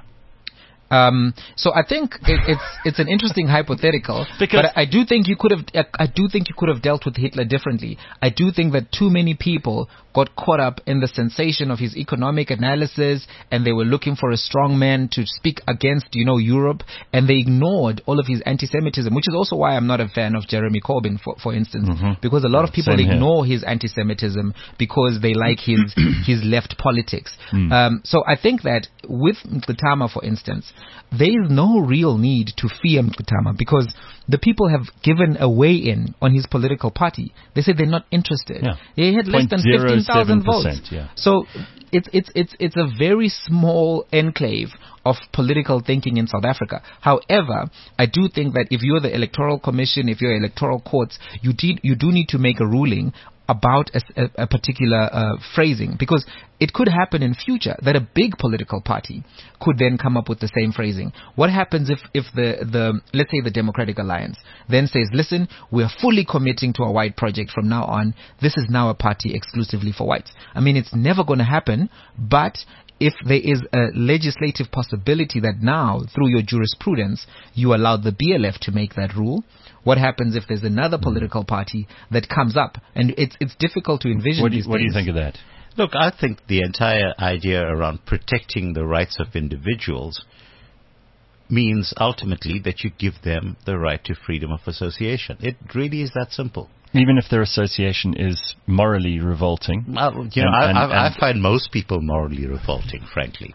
Um, so I think it, it's it's an interesting hypothetical, Because but I do think you could have I do think you could have dealt with Hitler differently. I do think that too many people got caught up in the sensation of his economic analysis, and they were looking for a strong man to speak against, you know, Europe, and they ignored all of his anti-Semitism, which is also why I'm not a fan of Jeremy Corbyn, for for instance, Mm-hmm. because a lot of people Same here. ignore his anti-Semitism because they like his his left politics. Mm. Um, so I think that with Mkutama, for instance, there is no real need to fear Mkutama because the people have given a weigh-in on his political party. They said they're not interested. Yeah. They had less than fifteen thousand votes. Yeah. So it's it's it's it's a very small enclave of political thinking in South Africa. However, I do think that if you're the Electoral Commission, if you're electoral courts, you did you do need to make a ruling about a, a, a particular uh, phrasing, because it could happen in future that a big political party could then come up with the same phrasing. What happens if, if the, the, let's say the Democratic Alliance then says, listen, we are fully committing to a white project from now on. This is now a party exclusively for whites. I mean, it's never going to happen, but if there is a legislative possibility that now, through your jurisprudence, you allow the B L F to make that rule, what happens if there's another political party that comes up? And it's it's difficult to envision What do you, these what do you things. think of that? Look, I think the entire idea around protecting the rights of individuals means ultimately that you give them the right to freedom of association. It really is that simple. Even if their association is morally revolting. Well, you know, And- I, and- I, and- I find most people morally revolting, frankly.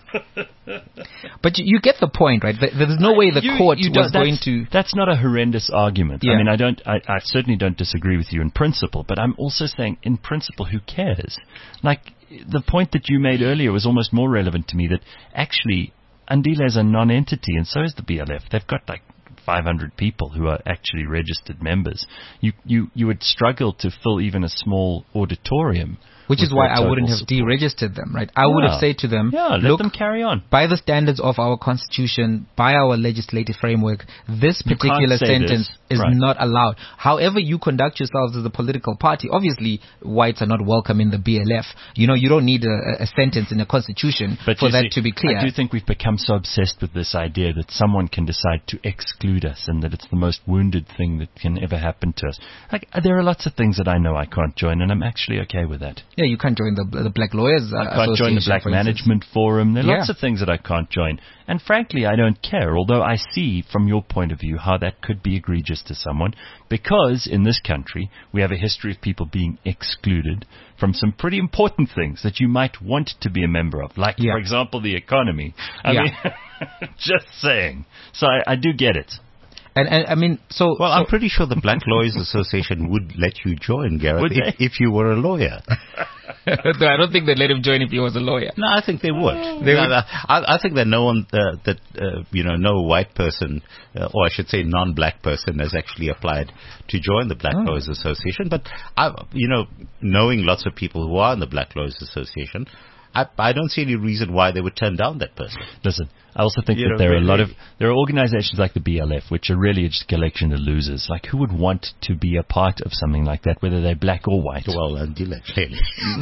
But you, you get the point, right? There- There's no way the You- court you was don't- going that's, to. That's not a horrendous argument. Yeah. I mean, I don't. I, I certainly don't disagree with you in principle, but I'm also saying, in principle, who cares? Like the point that you made earlier was almost more relevant to me. That actually, Andile is a non-entity, and so is the B L F. They've got like five hundred people who are actually registered members. You you you would struggle to fill even a small auditorium. Which is with why their I wouldn't total have support. deregistered them, right? I would have Yeah. said to them, Yeah, let look, them carry on. by the standards of our constitution, by our legislative framework, this You can't particular say sentence this. is Right. not allowed. However you conduct yourselves as a political party, obviously whites are not welcome in the B L F. You know, you don't need a, a sentence in the constitution But for you that see, to be clear. I do think we've become so obsessed with this idea that someone can decide to exclude us and that it's the most wounded thing that can ever happen to us. Like, there are lots of things that I know I can't join, and I'm actually okay with that. Yeah, you can't join the the Black Lawyers uh, I can't join the Association, Black for instance. Management Forum. There are Yeah. lots of things that I can't join. And frankly, I don't care, although I see from your point of view how that could be egregious to someone, because in this country we have a history of people being excluded from some pretty important things that you might want to be a member of, like, Yeah. for example, the economy. I Yeah. mean, just saying. So I, I do get it. And, and I mean, so Well, so, I'm pretty sure the Black Lawyers Association would let you join, Gareth, Would if, they? if you were a lawyer. Though I don't think they'd let him join if he was a lawyer. No, I think they would. They No, would- no, I, I think that no one, uh, that uh, you know, no white person, uh, or I should say, non-black person, has actually applied to join the Black Oh. Lawyers Association. But I, you know, knowing lots of people who are in the Black Lawyers Association, I, I don't see any reason why they would turn down that person. Listen, I also think You that know, there are a really- lot of there are organizations like the B L F which are really just a collection of losers. Like, who would want to be a part of something like that, whether they're black or white? Well, and clearly.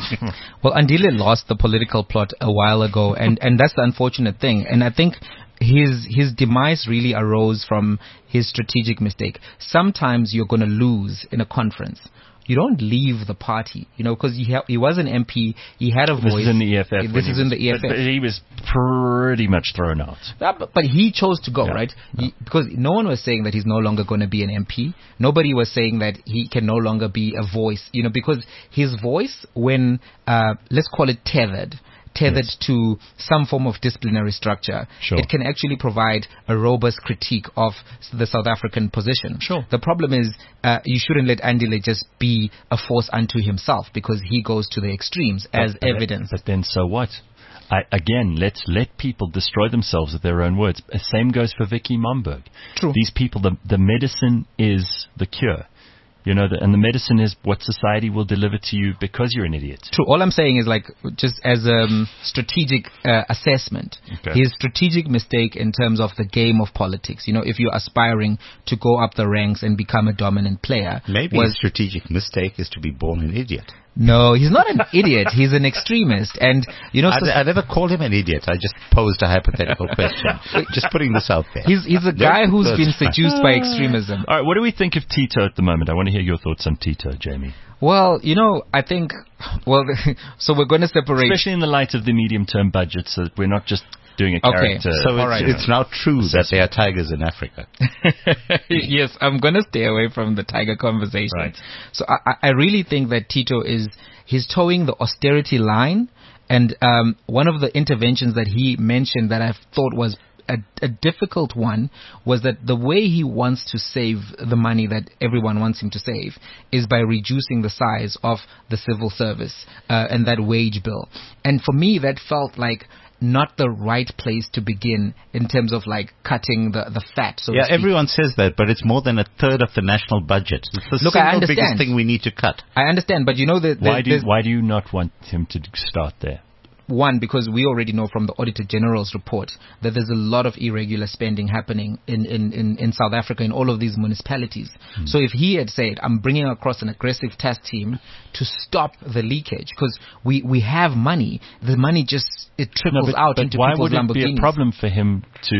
Well, Andile lost the political plot a while ago, and, and that's the unfortunate thing. And I think his his demise really arose from his strategic mistake. Sometimes you're going to lose in a conference. You don't leave the party, you know, because he, ha- he was an M P, he had a This voice. is in the E F F. when This he is in was- the E F F. But, but he was pretty much thrown out. Yeah, but, but he chose to go, Yeah. right? He, because no one was saying that he's no longer going to be an M P. Nobody was saying that he can no longer be a voice, you know, because his voice, when, uh, let's call it tethered, tethered Yes. to some form of disciplinary structure, Sure. it can actually provide a robust critique of the South African position. Sure. The problem is, uh, you shouldn't let Andile just be a force unto himself, because he goes to the extremes as But- evidence. But then so what? I, again, let's let people destroy themselves with their own words. The same goes for Vicky Momberg. True. These people, the, the medicine is the cure. You know, the, and the medicine is what society will deliver to you because you're an idiot. True. All I'm saying is, like, just as a um, strategic uh, assessment, Okay. his strategic mistake in terms of the game of politics, you know, if you're aspiring to go up the ranks and become a dominant player, Maybe was his strategic mistake is to be born an idiot. no, he's not an idiot. He's an extremist, and you know, I, so I never called him an idiot. I just posed a hypothetical question. Just putting this out there. he's he's a Yeah, guy who's that's been fine. seduced by extremism. All right, what do we think of Tito at the moment? I want to hear your thoughts on Tito, Jamie. Well, you know, I think, well, so we're going to separate. Especially in the light of the medium-term budget, so that we're not just doing a Okay, character. So it's, All right. it's now true that there are tigers in Africa. Yes, I'm going to stay away from the tiger conversation. Right. So I, I really think that Tito is, he's towing the austerity line. And um, one of the interventions that he mentioned that I thought was a, a difficult one was that the way he wants to save the money that everyone wants him to save is by reducing the size of the civil service uh, and that wage bill. And for me, that felt like not the right place to begin in terms of like cutting the, the fat. So to Yeah, speak. everyone says that, but it's more than a third of the national budget. It's the Look, I single biggest understand. thing we need to cut. I understand, but you know that Why do you, why do you not want him to start there? one, because we already know from the Auditor General's report that there's a lot of irregular spending happening in, in, in, in South Africa in all of these municipalities. Hmm. So if he had said, I'm bringing across an aggressive task team to stop the leakage, because we, we have money, the money just, it trickles but, out but into why people's would it Lamborghinis. be a problem for him to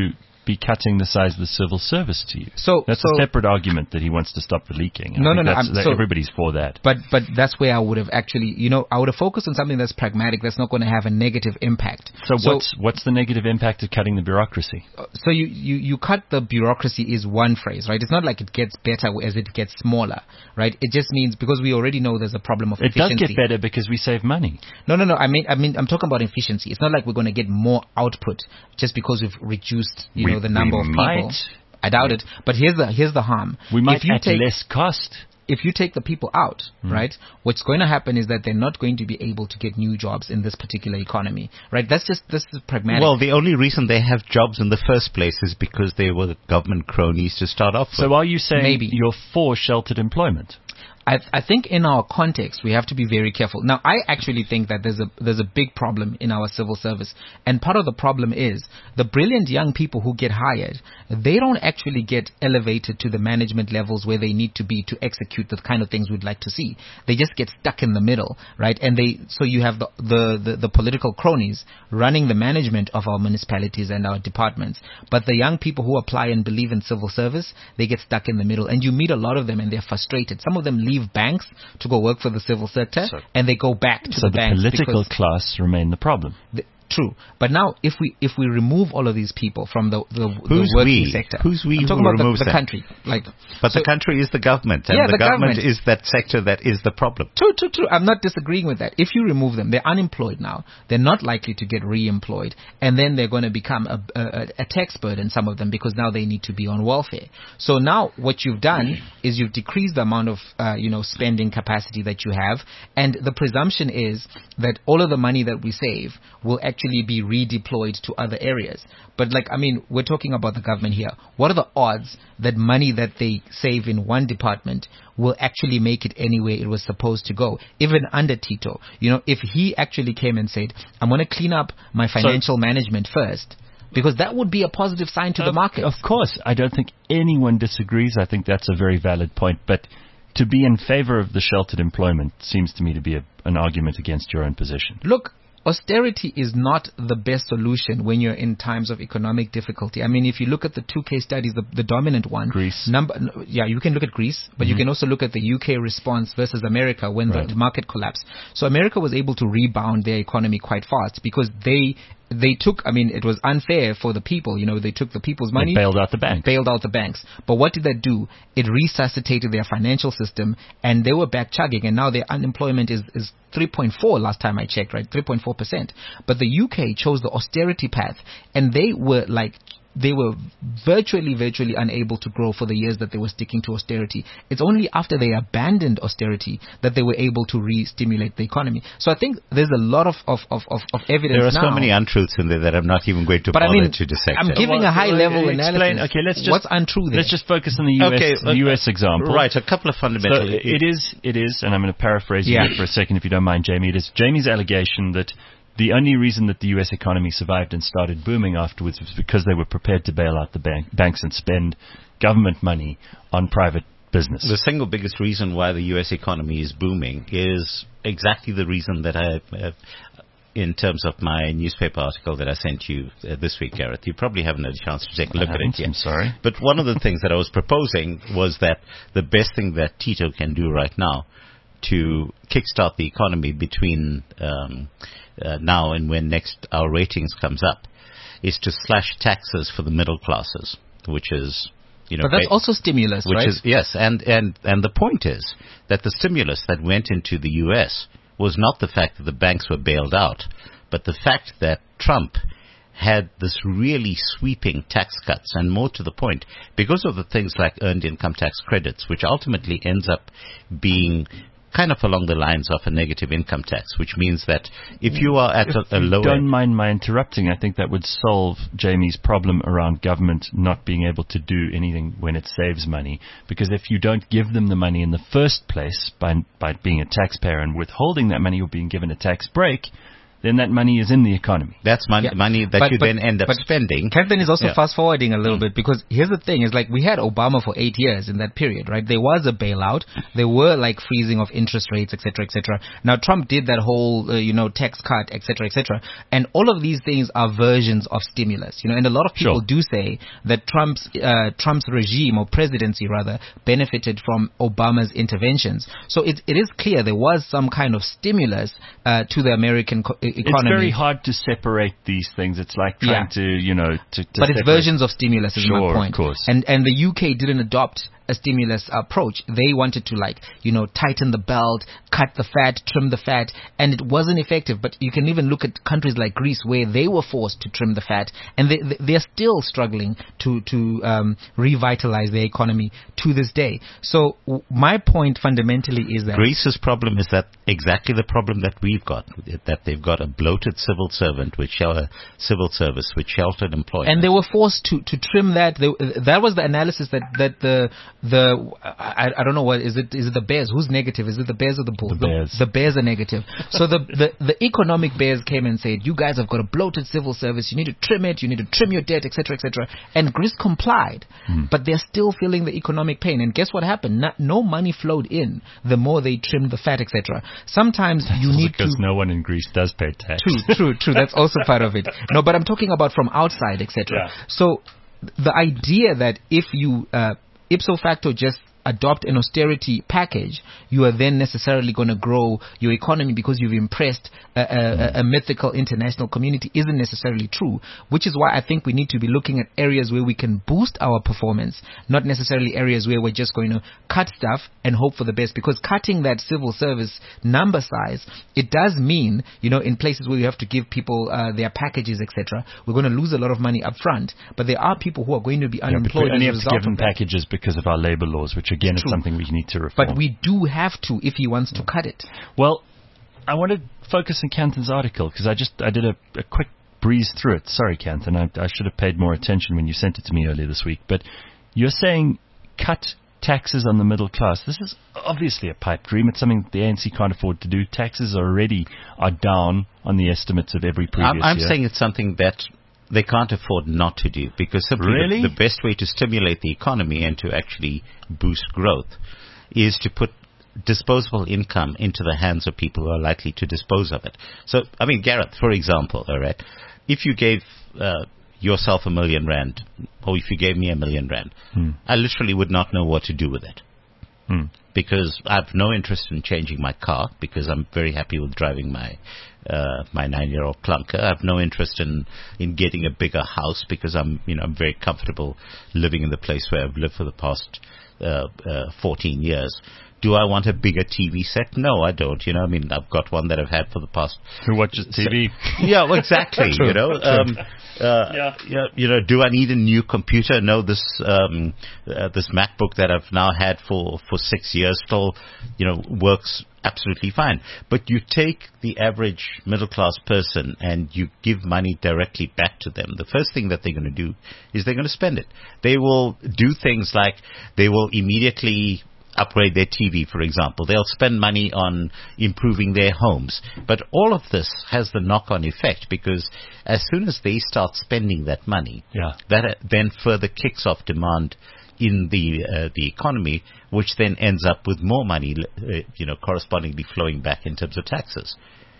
be cutting the size of the civil service to you. So that's so, a separate argument that he wants to stop the leaking. I no, no, no. That's, that so, everybody's for that. But but that's where I would have actually, you know, I would have focused on something that's pragmatic, that's not going to have a negative impact. So, so what's what's the negative impact of cutting the bureaucracy? So you, you, you cut the bureaucracy is one phrase, right? It's not like it gets better as it gets smaller, right? It just means because we already know there's a problem of it efficiency. It does get better because we save money. No, no, no. I mean, I mean, I'm talking about efficiency. It's not like we're going to get more output just because we've reduced, you we, know, the number we of might. people. I doubt it. But here's the here's the harm. We might if you at take, less cost. If you take the people out, mm. right, what's going to happen is that they're not going to be able to get new jobs in this particular economy, right? That's just, this is pragmatic. Well, the only reason they have jobs in the first place is because they were government cronies to start off with. So are you saying Maybe. you're for sheltered employment? I, I think in our context, we have to be very careful. Now, I actually think that there's a there's a big problem in our civil service. And part of the problem is the brilliant young people who get hired, they don't actually get elevated to the management levels where they need to be to execute the kind of things we'd like to see. They just get stuck in the middle, right? And they so you have the, the, the, the political cronies running the management of our municipalities and our departments. But the young people who apply and believe in civil service, they get stuck in the middle. And you meet a lot of them and they're frustrated. Some of them leave banks to go work for the civil sector, so, and they go back to so the, the banks. So the political class remain the problem. The, true. But now, if we if we remove all of these people from the, the, Who's the working we? sector. Who's we I'm talking who about removes the, the them? country. Like, but so, the country is the government, and yeah, the, the government, government is that sector that is the problem. True, true, true. I'm not disagreeing with that. If you remove them, they're unemployed now. They're not likely to get re-employed. And then they're going to become a, a, a tax burden, some of them, because now they need to be on welfare. So now what you've done is you've decreased the amount of, uh, you know, spending capacity that you have. And the presumption is that all of the money that we save will actually be redeployed to other areas. But like, I mean, we're talking about the government here. What are the odds that money that they save in one department will actually make it anywhere it was supposed to go? Even under Tito, you know, if he actually came and said, I'm going to clean up my financial so, management first, because that would be a positive sign to of, the market. Of course. I don't think anyone disagrees. I think that's a very valid point. But to be in favor of the sheltered employment seems to me to be a, an argument against your own position. Look, austerity is not the best solution when you're in times of economic difficulty. I mean, if you look at the two case studies, the, the dominant one, Greece. Number, yeah, you can look at Greece, but mm-hmm. you can also look at the U K response versus America when right. the market collapsed. So America was able to rebound their economy quite fast because they they took, I mean, it was unfair for the people. You know, they took the people's money. They bailed out the banks. Bailed out the banks. But what did that do? It resuscitated their financial system, and they were back chugging, and now their unemployment is, is three point four last time I checked, right? three point four percent. But the U K chose the austerity path, and they were like, they were virtually, virtually unable to grow for the years that they were sticking to austerity. It's only after they abandoned austerity that they were able to re-stimulate the economy. So I think there's a lot of, of, of, of evidence now. There are so many untruths in there that I'm not even going to but bother I mean, to dissect. I'm giving well, a high-level well, analysis. Okay, let's just, what's untrue there? Let's just focus on the U S, okay, the U S example. Right, a couple of fundamental... So it is, it is, and I'm going to paraphrase yeah. you for a second if you don't mind, Jamie. It is Jamie's allegation that the only reason that the U S economy survived and started booming afterwards was because they were prepared to bail out the bank, banks and spend government money on private business. The single biggest reason why the U S economy is booming is exactly the reason that I, uh, in terms of my newspaper article that I sent you uh, this week, Gareth. You probably haven't had a chance to take a look I at it yet. I'm sorry. But one of the things that I was proposing was that the best thing that Tito can do right now to kickstart the economy between um, uh, now and when next our ratings comes up is to slash taxes for the middle classes, which is, you know, but that's also stimulus, which right? Is, yes, and, and, and the point is that the stimulus that went into the U S was not the fact that the banks were bailed out, but the fact that Trump had this really sweeping tax cuts, and more to the point, because of the things like earned income tax credits, which ultimately ends up being kind of along the lines of a negative income tax, which means that if you are at a, a lower... Don't mind my interrupting. I think that would solve Jamie's problem around government not being able to do anything when it saves money. Because if you don't give them the money in the first place by by being a taxpayer and withholding that money or being given a tax break, then that money is in the economy. That's mon- Yeah. money that But- you but- then end up but spending. Captain is also Yeah. fast forwarding a little bit, because here's the thing: is like we had Obama for eight years in that period, right? There was a bailout, there were like freezing of interest rates, et cetera, et cetera. Now Trump did that whole, uh, you know, tax cut, et cetera, et cetera. And all of these things are versions of stimulus, you know. And a lot of people Sure. do say that Trump's uh, Trump's regime, or presidency rather, benefited from Obama's interventions. So it it is clear there was some kind of stimulus uh, to the American co- e- economy. It's very hard to separate these things. It's like trying Yeah. to, you know, to, to But it's separate- versions of stimulus is Sure, my of point. course. And and the U K didn't adopt a stimulus approach. They wanted to, like, you know, tighten the belt, cut the fat, trim the fat, and it wasn't effective. But you can even look at countries like Greece, where they were forced to trim the fat, and they they- they're still struggling to to um, revitalize their economy to this day. So w- my point fundamentally is that Greece's problem is that exactly the problem that we've got, that they've got a bloated civil servant, which shel- civil service, which sheltered employment. and they were forced to, to trim that. They, that was the analysis that, that the the I, I don't know what is it is it the bears who's negative, is it the bears or the bulls? The bears. The, the bears are negative. So the, the the economic bears came and said, you guys have got a bloated civil service, you need to trim it, you need to trim your debt, etc, etc. And Greece complied, but they're still feeling the economic pain. And guess what happened? No, no money flowed in the more they trimmed the fat, etc. Sometimes you need because to no one in Greece does pay tax. True, true, true. That's also part of it. No, but I'm talking about from outside, et cetera. Yeah. So the idea that if you uh, ipso facto just adopt an austerity package, you are then necessarily going to grow your economy because you've impressed a, a, a mythical international community isn't necessarily true, which is why I think we need to be looking at areas where we can boost our performance, not necessarily areas where we're just going to cut stuff and hope for the best, because cutting that civil service number size, it does mean, you know, in places where you have to give people uh, their packages, et cetera, we're going to lose a lot of money up front, but there are people who are going to be Yeah, but unemployed we only as a have to result give them of that. packages because of our labor laws, which again is True. something we need to reform. But we do have to if he wants to cut it. Well, I want to focus on Canton's article because I just I did a, a quick breeze through it. Sorry, Canton, I, I should have paid more attention when you sent it to me earlier this week. But you're saying cut taxes on the middle class. This is obviously a pipe dream. It's something the A N C can't afford to do. Taxes already are down on the estimates of every previous I'm, I'm year. saying it's something that they can't afford not to do, because simply Really? the, the best way to stimulate the economy and to actually boost growth is to put disposable income into the hands of people who are likely to dispose of it. So, I mean, Gareth, for example, all right, if you gave uh, yourself a million rand, or if you gave me a million rand, Hmm. I literally would not know what to do with it. Hmm. Because I have no interest in changing my car, because I'm very happy with driving my uh, my nine-year-old clunker. I have no interest in, in getting a bigger house, because I'm you know I'm very comfortable living in the place where I've lived for the past uh, uh, fourteen years. Do I want a bigger T V set? No, I don't. You know, I mean, I've got one that I've had for the past. Who watches T V? Yeah, well, exactly. you know, um, uh, Yeah. yeah, you know, do I need a new computer? No, this um, uh, this MacBook that I've now had for for six years still, you know, works absolutely fine. But you take the average middle class person and you give money directly back to them. The first thing that they're going to do is they're going to spend it. They will do things like they will immediately upgrade their T V, for example. They'll spend money on improving their homes. But all of this has the knock-on effect, because as soon as they start spending that money, Yeah. that uh, then further kicks off demand in the uh, the economy, which then ends up with more money, uh, you know, correspondingly flowing back in terms of taxes.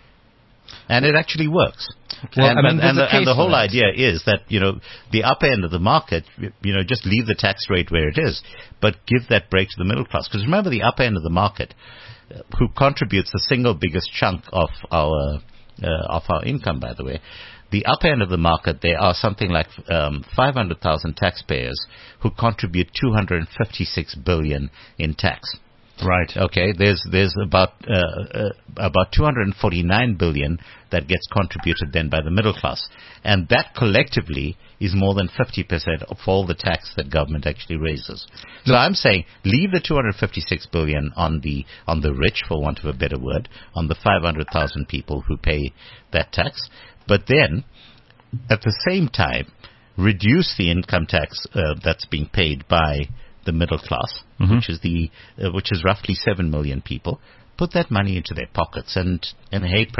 And it actually works. Well, and, I mean, and, there's and a the, and case the for whole that. idea is that, you know, the upper end of the market, you know, just leave the tax rate where it is, but give that break to the middle class. Because remember, the upper end of the market, uh, who contributes the single biggest chunk of our uh, of our income, by the way, the upper end of the market, there are something like um, five hundred thousand taxpayers who contribute two hundred fifty-six billion in tax. Right. Okay, there's there's about uh, uh, about two hundred forty-nine billion that gets contributed then by the middle class, and that collectively is more than fifty percent of all the tax that government actually raises. So I'm saying leave the two hundred fifty-six billion on the on the rich, for want of a better word, on the five hundred thousand people who pay that tax, but then at the same time reduce the income tax uh, that's being paid by the middle class, Mhm. which is the uh, which is roughly seven million people. Put that money into their pockets, and and hey presto,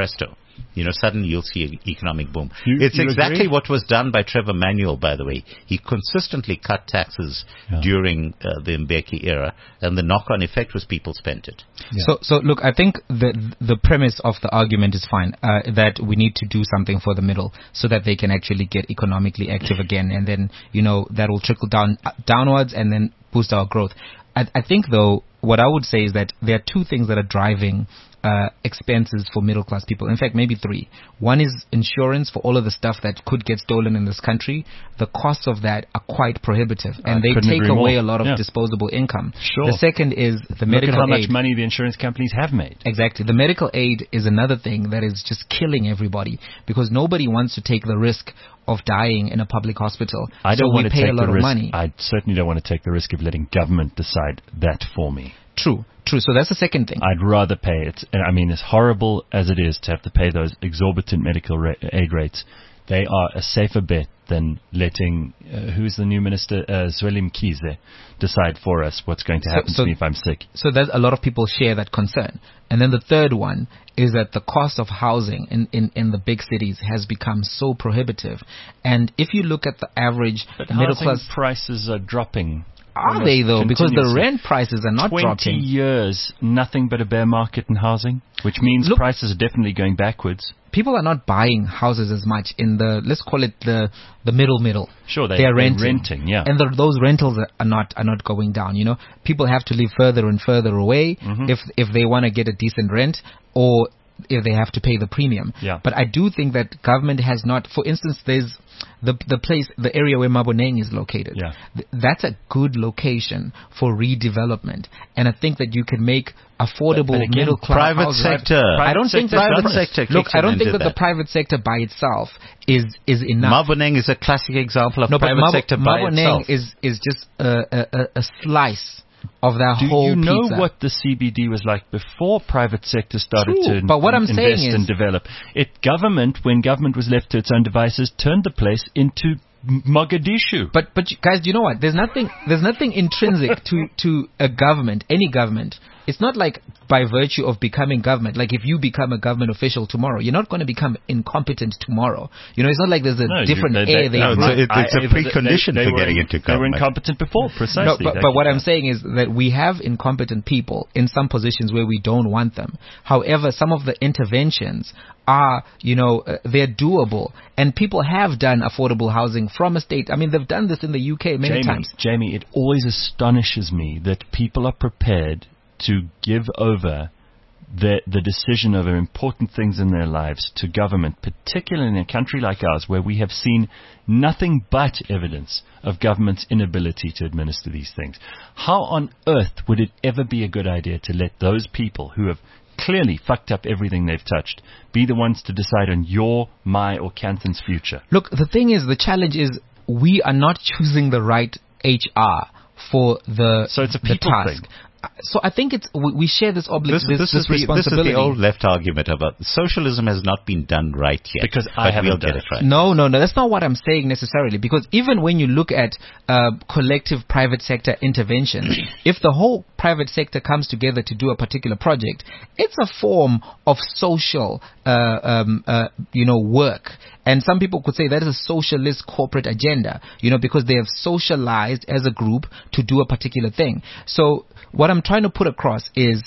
you know, suddenly you'll see an economic boom. You, it's you exactly agree? what was done by Trevor Manuel, by the way. He consistently cut taxes Yeah. during uh, the Mbeki era, and the knock-on effect was people spent it. Yeah. So, so look, I think the the premise of the argument is fine. Uh, that we need to do something for the middle so that they can actually get economically active again, and then you know that will trickle down uh, downwards and then boost our growth. I, I think though, what I would say is that there are two things that are driving uh, expenses for middle class people. In fact, maybe three. One is insurance for all of the stuff that could get stolen in this country. The costs of that are quite prohibitive, and I they couldn't take agree away more. a lot of Yeah. disposable income. Sure. The second is the Look medical at how much aid. money the insurance companies have made. Exactly. The medical aid is another thing that is just killing everybody because nobody wants to take the risk of dying in a public hospital. I don't so want we to pay take a lot the of risk. money. I certainly don't want to take the risk of letting government decide that for me. True. True. So that's the second thing. I'd rather pay it. I mean, as horrible as it is to have to pay those exorbitant medical ra- aid rates, they are a safer bet than letting, uh, who's the new minister, uh, Zweli Mkhize, decide for us what's going to So- happen so- to me if I'm sick. So that a lot of people share that concern. And then the third one is that the cost of housing in, in, in the big cities has become so prohibitive. And if you look at the average But middle housing class, prices are dropping. are almost they though? Because the continuously. rent prices are not twenty dropping. years, nothing but a bear market in housing, which means Look- prices are definitely going backwards. People are not buying houses as much in the, let's call it the, the middle middle. Sure, they, They're they're renting. renting, yeah. And the, those rentals are- are not are not going down. You know, people have to live further and further away Mhm. if if they want to get a decent rent or if they have to pay the premium. Yeah. But I do think that government has not. For instance, there's the the place, the area where Maboneng is located. Yeah. Th- that's a good location for redevelopment, and I think that you can make affordable But- but again, middle class private houses. sector. I don't think that Private the, sector look. kicks I in don't and think did that the that. private sector by itself is is enough. Maboneng is a classic example of No, but private Mabo- sector by Maboneng itself. is is just a, a, a- a slice of that Do whole you know pizza. what the C B D was like before private sector started True, to but what I'm invest saying and is- develop? It government, when government was left to its own devices, turned the place into M- Mogadishu. But but you- guys, do you know what? There's nothing there's nothing intrinsic to to a government, any government. It's not like by virtue of becoming government. Like if you become a government official tomorrow, you're not going to become incompetent tomorrow. You know, it's not like there's a No, you- different they- air they- they no, breathe. it's a- it's a I- precondition they- they for were- getting into They were government. incompetent before, precisely. No, but, That- but what yeah. I'm saying is that we have incompetent people in some positions where we don't want them. However, some of the interventions are, you know, uh, they're doable, and people have done affordable housing from a state. I mean, they've done this in the U K many Jamie, times. Jamie, it always astonishes me that people are prepared to give over the the decision over important things in their lives to government, particularly in a country like ours where we have seen nothing but evidence of government's inability to administer these things. How on earth would it ever be a good idea to let those people who have clearly fucked up everything they've touched be the ones to decide on your, my, or Canthan's future? Look, the thing is, the challenge is we are not choosing the right H R for the So it's a the people task. thing. So I think it's we, we share this obligation, This, this, this, is this the, this is responsibility. the old left argument about socialism has not been done right yet. Because I but haven't we'll done get it. it right. No, no, no. That's not what I'm saying necessarily. Because even when you look at uh, collective private sector interventions, if the whole private sector comes together to do a particular project, it's a form of social, uh, um, uh, you know, work. And some people could say that is a socialist corporate agenda, you know, because they have socialized as a group to do a particular thing. So what I'm trying to put across is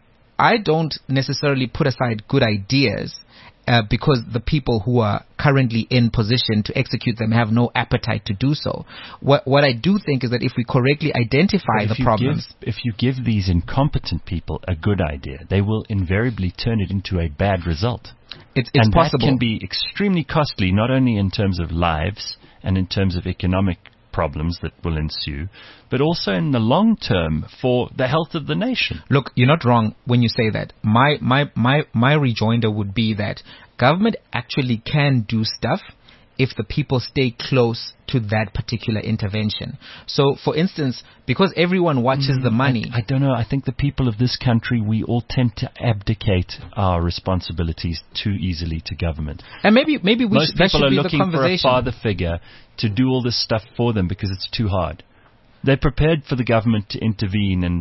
I don't necessarily put aside good ideas uh, because the people who are currently in position to execute them have no appetite to do so. What what I do think is that if we correctly identify But the if you problems, give, if you give these incompetent people a good idea, they will invariably turn it into a bad result. it's, it's and possible. that can be extremely costly, not only in terms of lives and in terms of economic problems that will ensue, but also in the long term for the health of the nation. Look, you're not wrong when you say that. My my my my rejoinder would be that government actually can do stuff if the people stay close to that particular intervention. So, for instance, because everyone watches the money. I, I don't know. I think the people of this country, we all tend to abdicate our responsibilities too easily to government. And maybe maybe we Most should, that people should are be the looking for a conversation. father figure to do all this stuff for them because it's too hard. They're prepared for the government to intervene and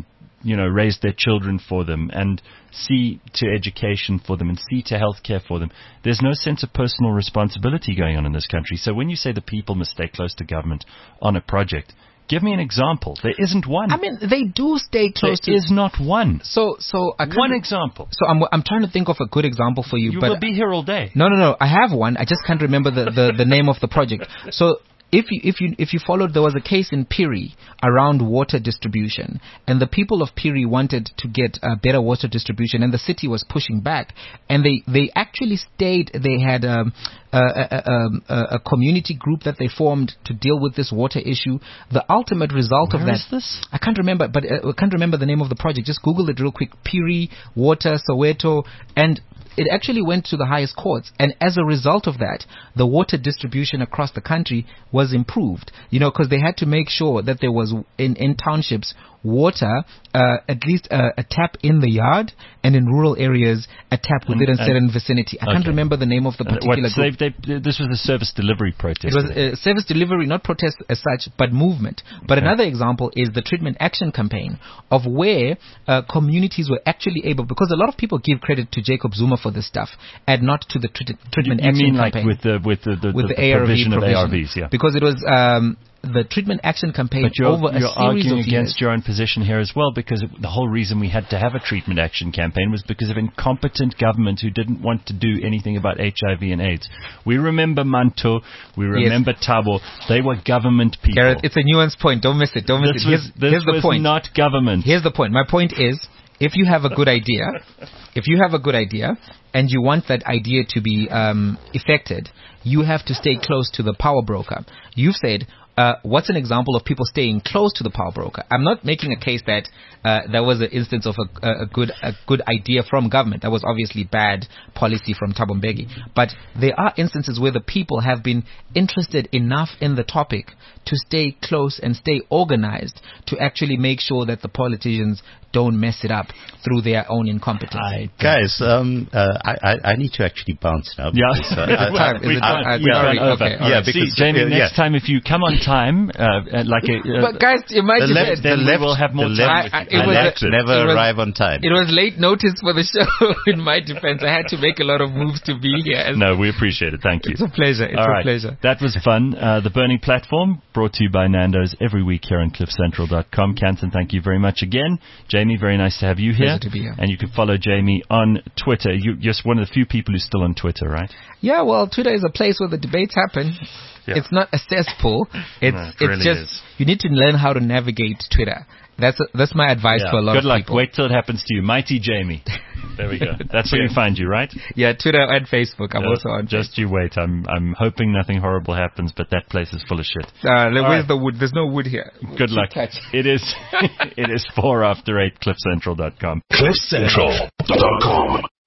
you know, raise their children for them and see to education for them and see to healthcare for them. There's no sense of personal responsibility going on in this country. So when you say the people must stay close to government on a project, give me an example. There isn't one. I mean, they do stay close there to... is not one. So, so I One example. So I'm, I'm trying to think of a good example for you. You but will be here all day. No, no, no. I have one. I just can't remember the, the, the name of the project. So if you if you if you followed, there was a case in Piri around water distribution, and the people of Piri wanted to get uh, better water distribution, and the city was pushing back, and they they actually stayed. They had um, a, a, a, a community group that they formed to deal with this water issue. The ultimate result Where of that, is this? I can't remember, but uh, I can't remember the name of the project. Just Google it real quick. Piri Water Soweto, and it actually went to the highest courts, and as a result of that, the water distribution across the country was improved. You know, because they had to make sure that there was in in townships water, uh, at least uh, a tap in the yard, and in rural areas a tap within a certain vicinity. I can't okay. remember the name of the particular Uh, what, so group. they, they, this was a service delivery protest. It was a service delivery, not protest as such, but movement. But Okay. another example is the treatment action campaign, of where uh, communities were actually able, because a lot of people give credit to Jacob Zuma for this stuff, and not to the treat- treatment you, you action mean like campaign. with the with the, the, with the, the, A R V provision, provision, of A R Vs, yeah. because it was um, the treatment action campaign But you're, over a you're series arguing of against years. your own position here as well, because it, the whole reason we had to have a treatment action campaign was because of incompetent government who didn't want to do anything about H I V and AIDS. We remember Manto, we remember yes. Thabo. They were government people. Gareth, it's a nuanced point. Don't miss it. Don't miss this it. Here's, was, this here's the was point. not government. Here's the point. My point is, if you have a good idea, if you have a good idea, and you want that idea to be um, effected, you have to stay close to the power broker. You've said, uh, what's an example of people staying close to the power broker? I'm not making a case that uh, that was an instance of a, a good a good idea from government. That was obviously bad policy from Thabo Mbeki. But there are instances where the people have been interested enough in the topic to stay close and stay organized to actually make sure that the politicians don't mess it up through their own incompetence. I, guys, um, uh, I, I I need to actually bounce now. Yeah, because, uh, I, time? Is we've it gone, time? we've Sorry, gone over. okay, all yeah, right. because See, Jamie, uh, next yeah. time if you come on time, uh, like a, uh, But guys, imagine the left, that. the then left, we will have more the time. left, I- I- it the was left a- never it was- arrive on time. It was late notice for the show. In my defense, I had to make a lot of moves to be here. No, we appreciate it. Thank you. It's a pleasure. It's All a right. pleasure. That was fun. Uh, the Burning Platform, brought to you by Nando's every week here on cliff central dot com. Canton, thank you very much again. Jamie, very nice to have you here. Pleasure to be here. And you can follow Jamie on Twitter. You, you're one of the few people who's still on Twitter, right? Yeah, well, Twitter is a place where the debates happen. Yeah. It's not a cesspool. It's No, it it's really just is. you need to learn how to navigate Twitter. That's a, that's my advice Yeah. for a lot Good of luck. people. Wait till it happens to you. Mighty Jamie. There we go. That's where you find you, right? Yeah, Twitter and Facebook. I'm Just, also on. just you wait. I'm I'm hoping nothing horrible happens, but that place is full of shit. Uh, where's right. the wood? There's no wood here. Good luck. Catch. It is it is four after eight. cliff central dot com. cliff central dot com